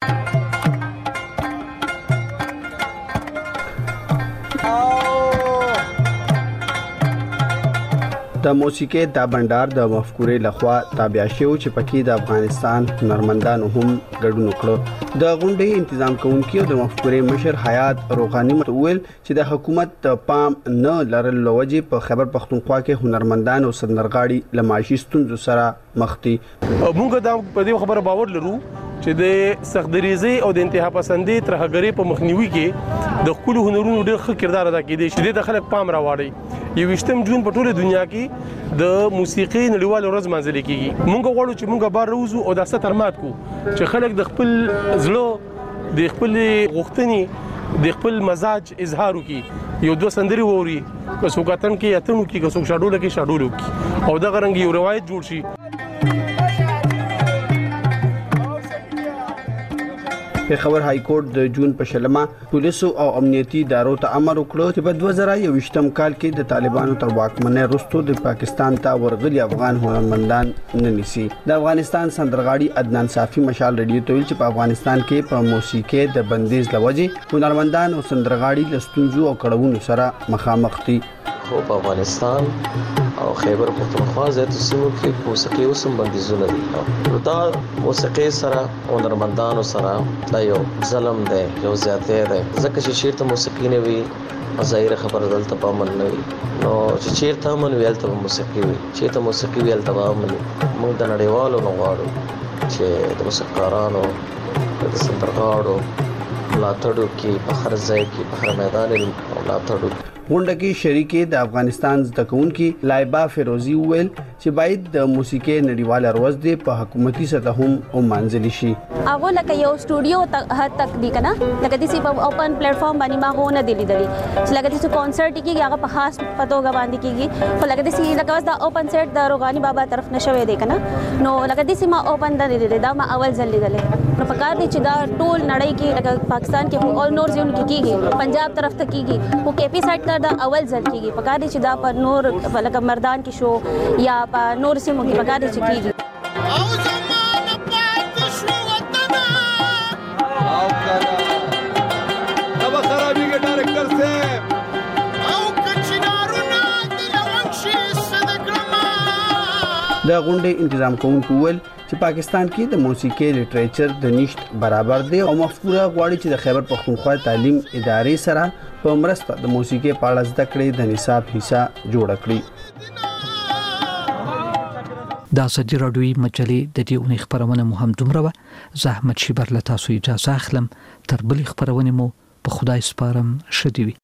د موسیقي دا بندر د مفکورې لخوا تابع شو چې پکې د افغانستان هنرمندانو هم ګډون وکړ. د غونډې تنظیم کوونکي د مفکورې مشر حیات روغانی متول چې د حکومت د پام نه لرل لوجې په خیبر پختونخوا کې هنرمندان او سندرغاړي لماشي ستونزو سره مخ دي. موږ دا په دې خبره باور لرو چې د سختدریزي او د انتها پسندۍ ترهګری په مخنیوي کې د خپل هنرونو ډېر ښه کردار ادا کړي چې د خلک پام راوړي. 21 جون په ټوله دنیا کې د موسیقي نړیواله ورځ مانځل کیږي. موږ غواړو چې موږ بار روزو او د ستر مات کو چې خلک د خپل زړه د خپل غوښتنې د خپل مزاج اظهار وکړي. یو دوه سندري ووري که څوک اتن کې اتنو کې که څوک شاډول کې شاډول کې او دا غرنګ یو روایت جوړ شي. پیښور های کورټ د جون په شلمه پولیسو او امنیتي ادارو ته امر وکړ چې په 2021م کال کې د طالبانو تر واکمنۍ وروسته د پاکستان ته ورغلي افغان هنرمندان نه نیسي. د افغانستان سندرغاړي عدنان صافي مشال رادیو ته ویل چې په افغانستان کې په موسیقي د بندیز لوجې هنرمندان او سندرغاړي له ستونزو او کړهونو سره مخامخ دي. خو په افغانستان او خیبر پختونخوا ځایته سیمو کې موسیقي اوسم بندیزونه دي. دا موسیقي سره هنرمندانو سره دا یو ظلم دی، یو زیاتې دی. ځکه چې چیرته موسیقي نه وي ظاهر خبره دلته په امن نه وي، نو چې چیرته امن وي هلته موسیقي وي، چیرته موسیقي وي هلته امن وي. موږ د نړیوالو نه غواړو چې د موسیقارانو د سندرغاړو ملاتړ کې په هر ځای کې په هر میدان کې ملاتړ وکړي. غونډه کې شریکې د افغانستان زده کوونکي لایبا فیروزی ویل چې باید د موسیقي نړیواله ورځ د په حکومتي سطح هم ومانځل شي. هغه لکه یو سټوډیو حد تک دی کنه، لکه د سی په اوپن پلیټ فارم باندې ما هو نه دی لیدلی چې لکه د سی کانسرت کیږي هغه په خاص پتوګه باندې کیږي، خو لکه د سی لکه واس دا اوپن سیټ د روغانی بابا طرف نشوي دی کنه، نو لکه د سی ما اوپن د لیدل دا ما اول ځل لیدل. نو پکار دی چې دا ټول نړۍ کې لکه پاکستان کې اول نور زون کې کیږي، پنجاب طرف ته کیږي، خو کیپی سایت دا اول ځل کیږي. پکار دی چې دا پر نور لکه مردان کې شو یا په نور سیمو کې پکار دی چې کیږي. د غونډې تنظیم کوونکو ویل چې پاکستان کې د موسیقي لټریچر د نشټ برابر دی او مفکوره غواړي چې د خیبر پختونخوا تعلیم ادارې سره په مرسته د موسیقي په اړه زده کړې د نصاب حصہ جوړ کړي. د ازادي راډیوي مجلې د دې اونۍ خبرونه مو هم دومره وه. زه احمد شیبر له تاسو اجازه اخلم. تر بلې خبرونه مو په خدای سپارم. ښه دې وي.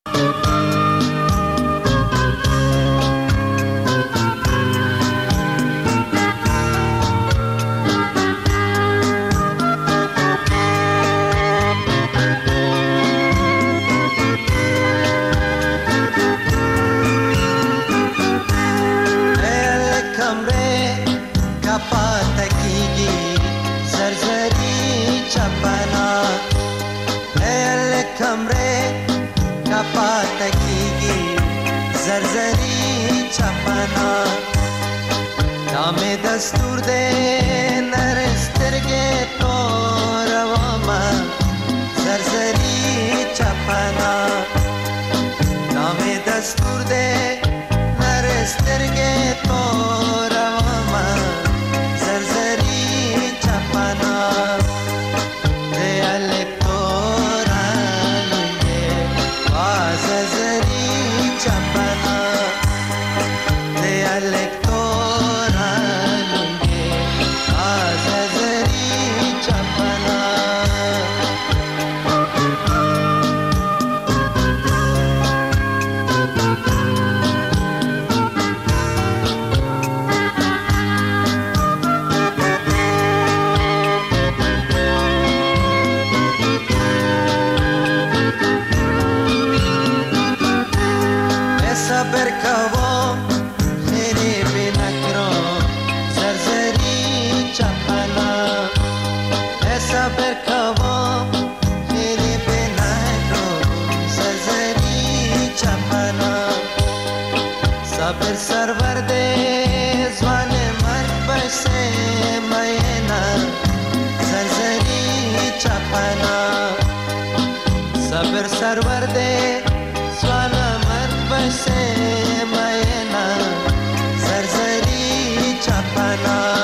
दस्तूर दे नरस्तर के तो रवामा सरसरी चपना नामे दस्तूर दे नरस्तर के तो रवामा सरसरी चपना दे سرور دے سوالا مرگ بسے مینا زرزری چپنا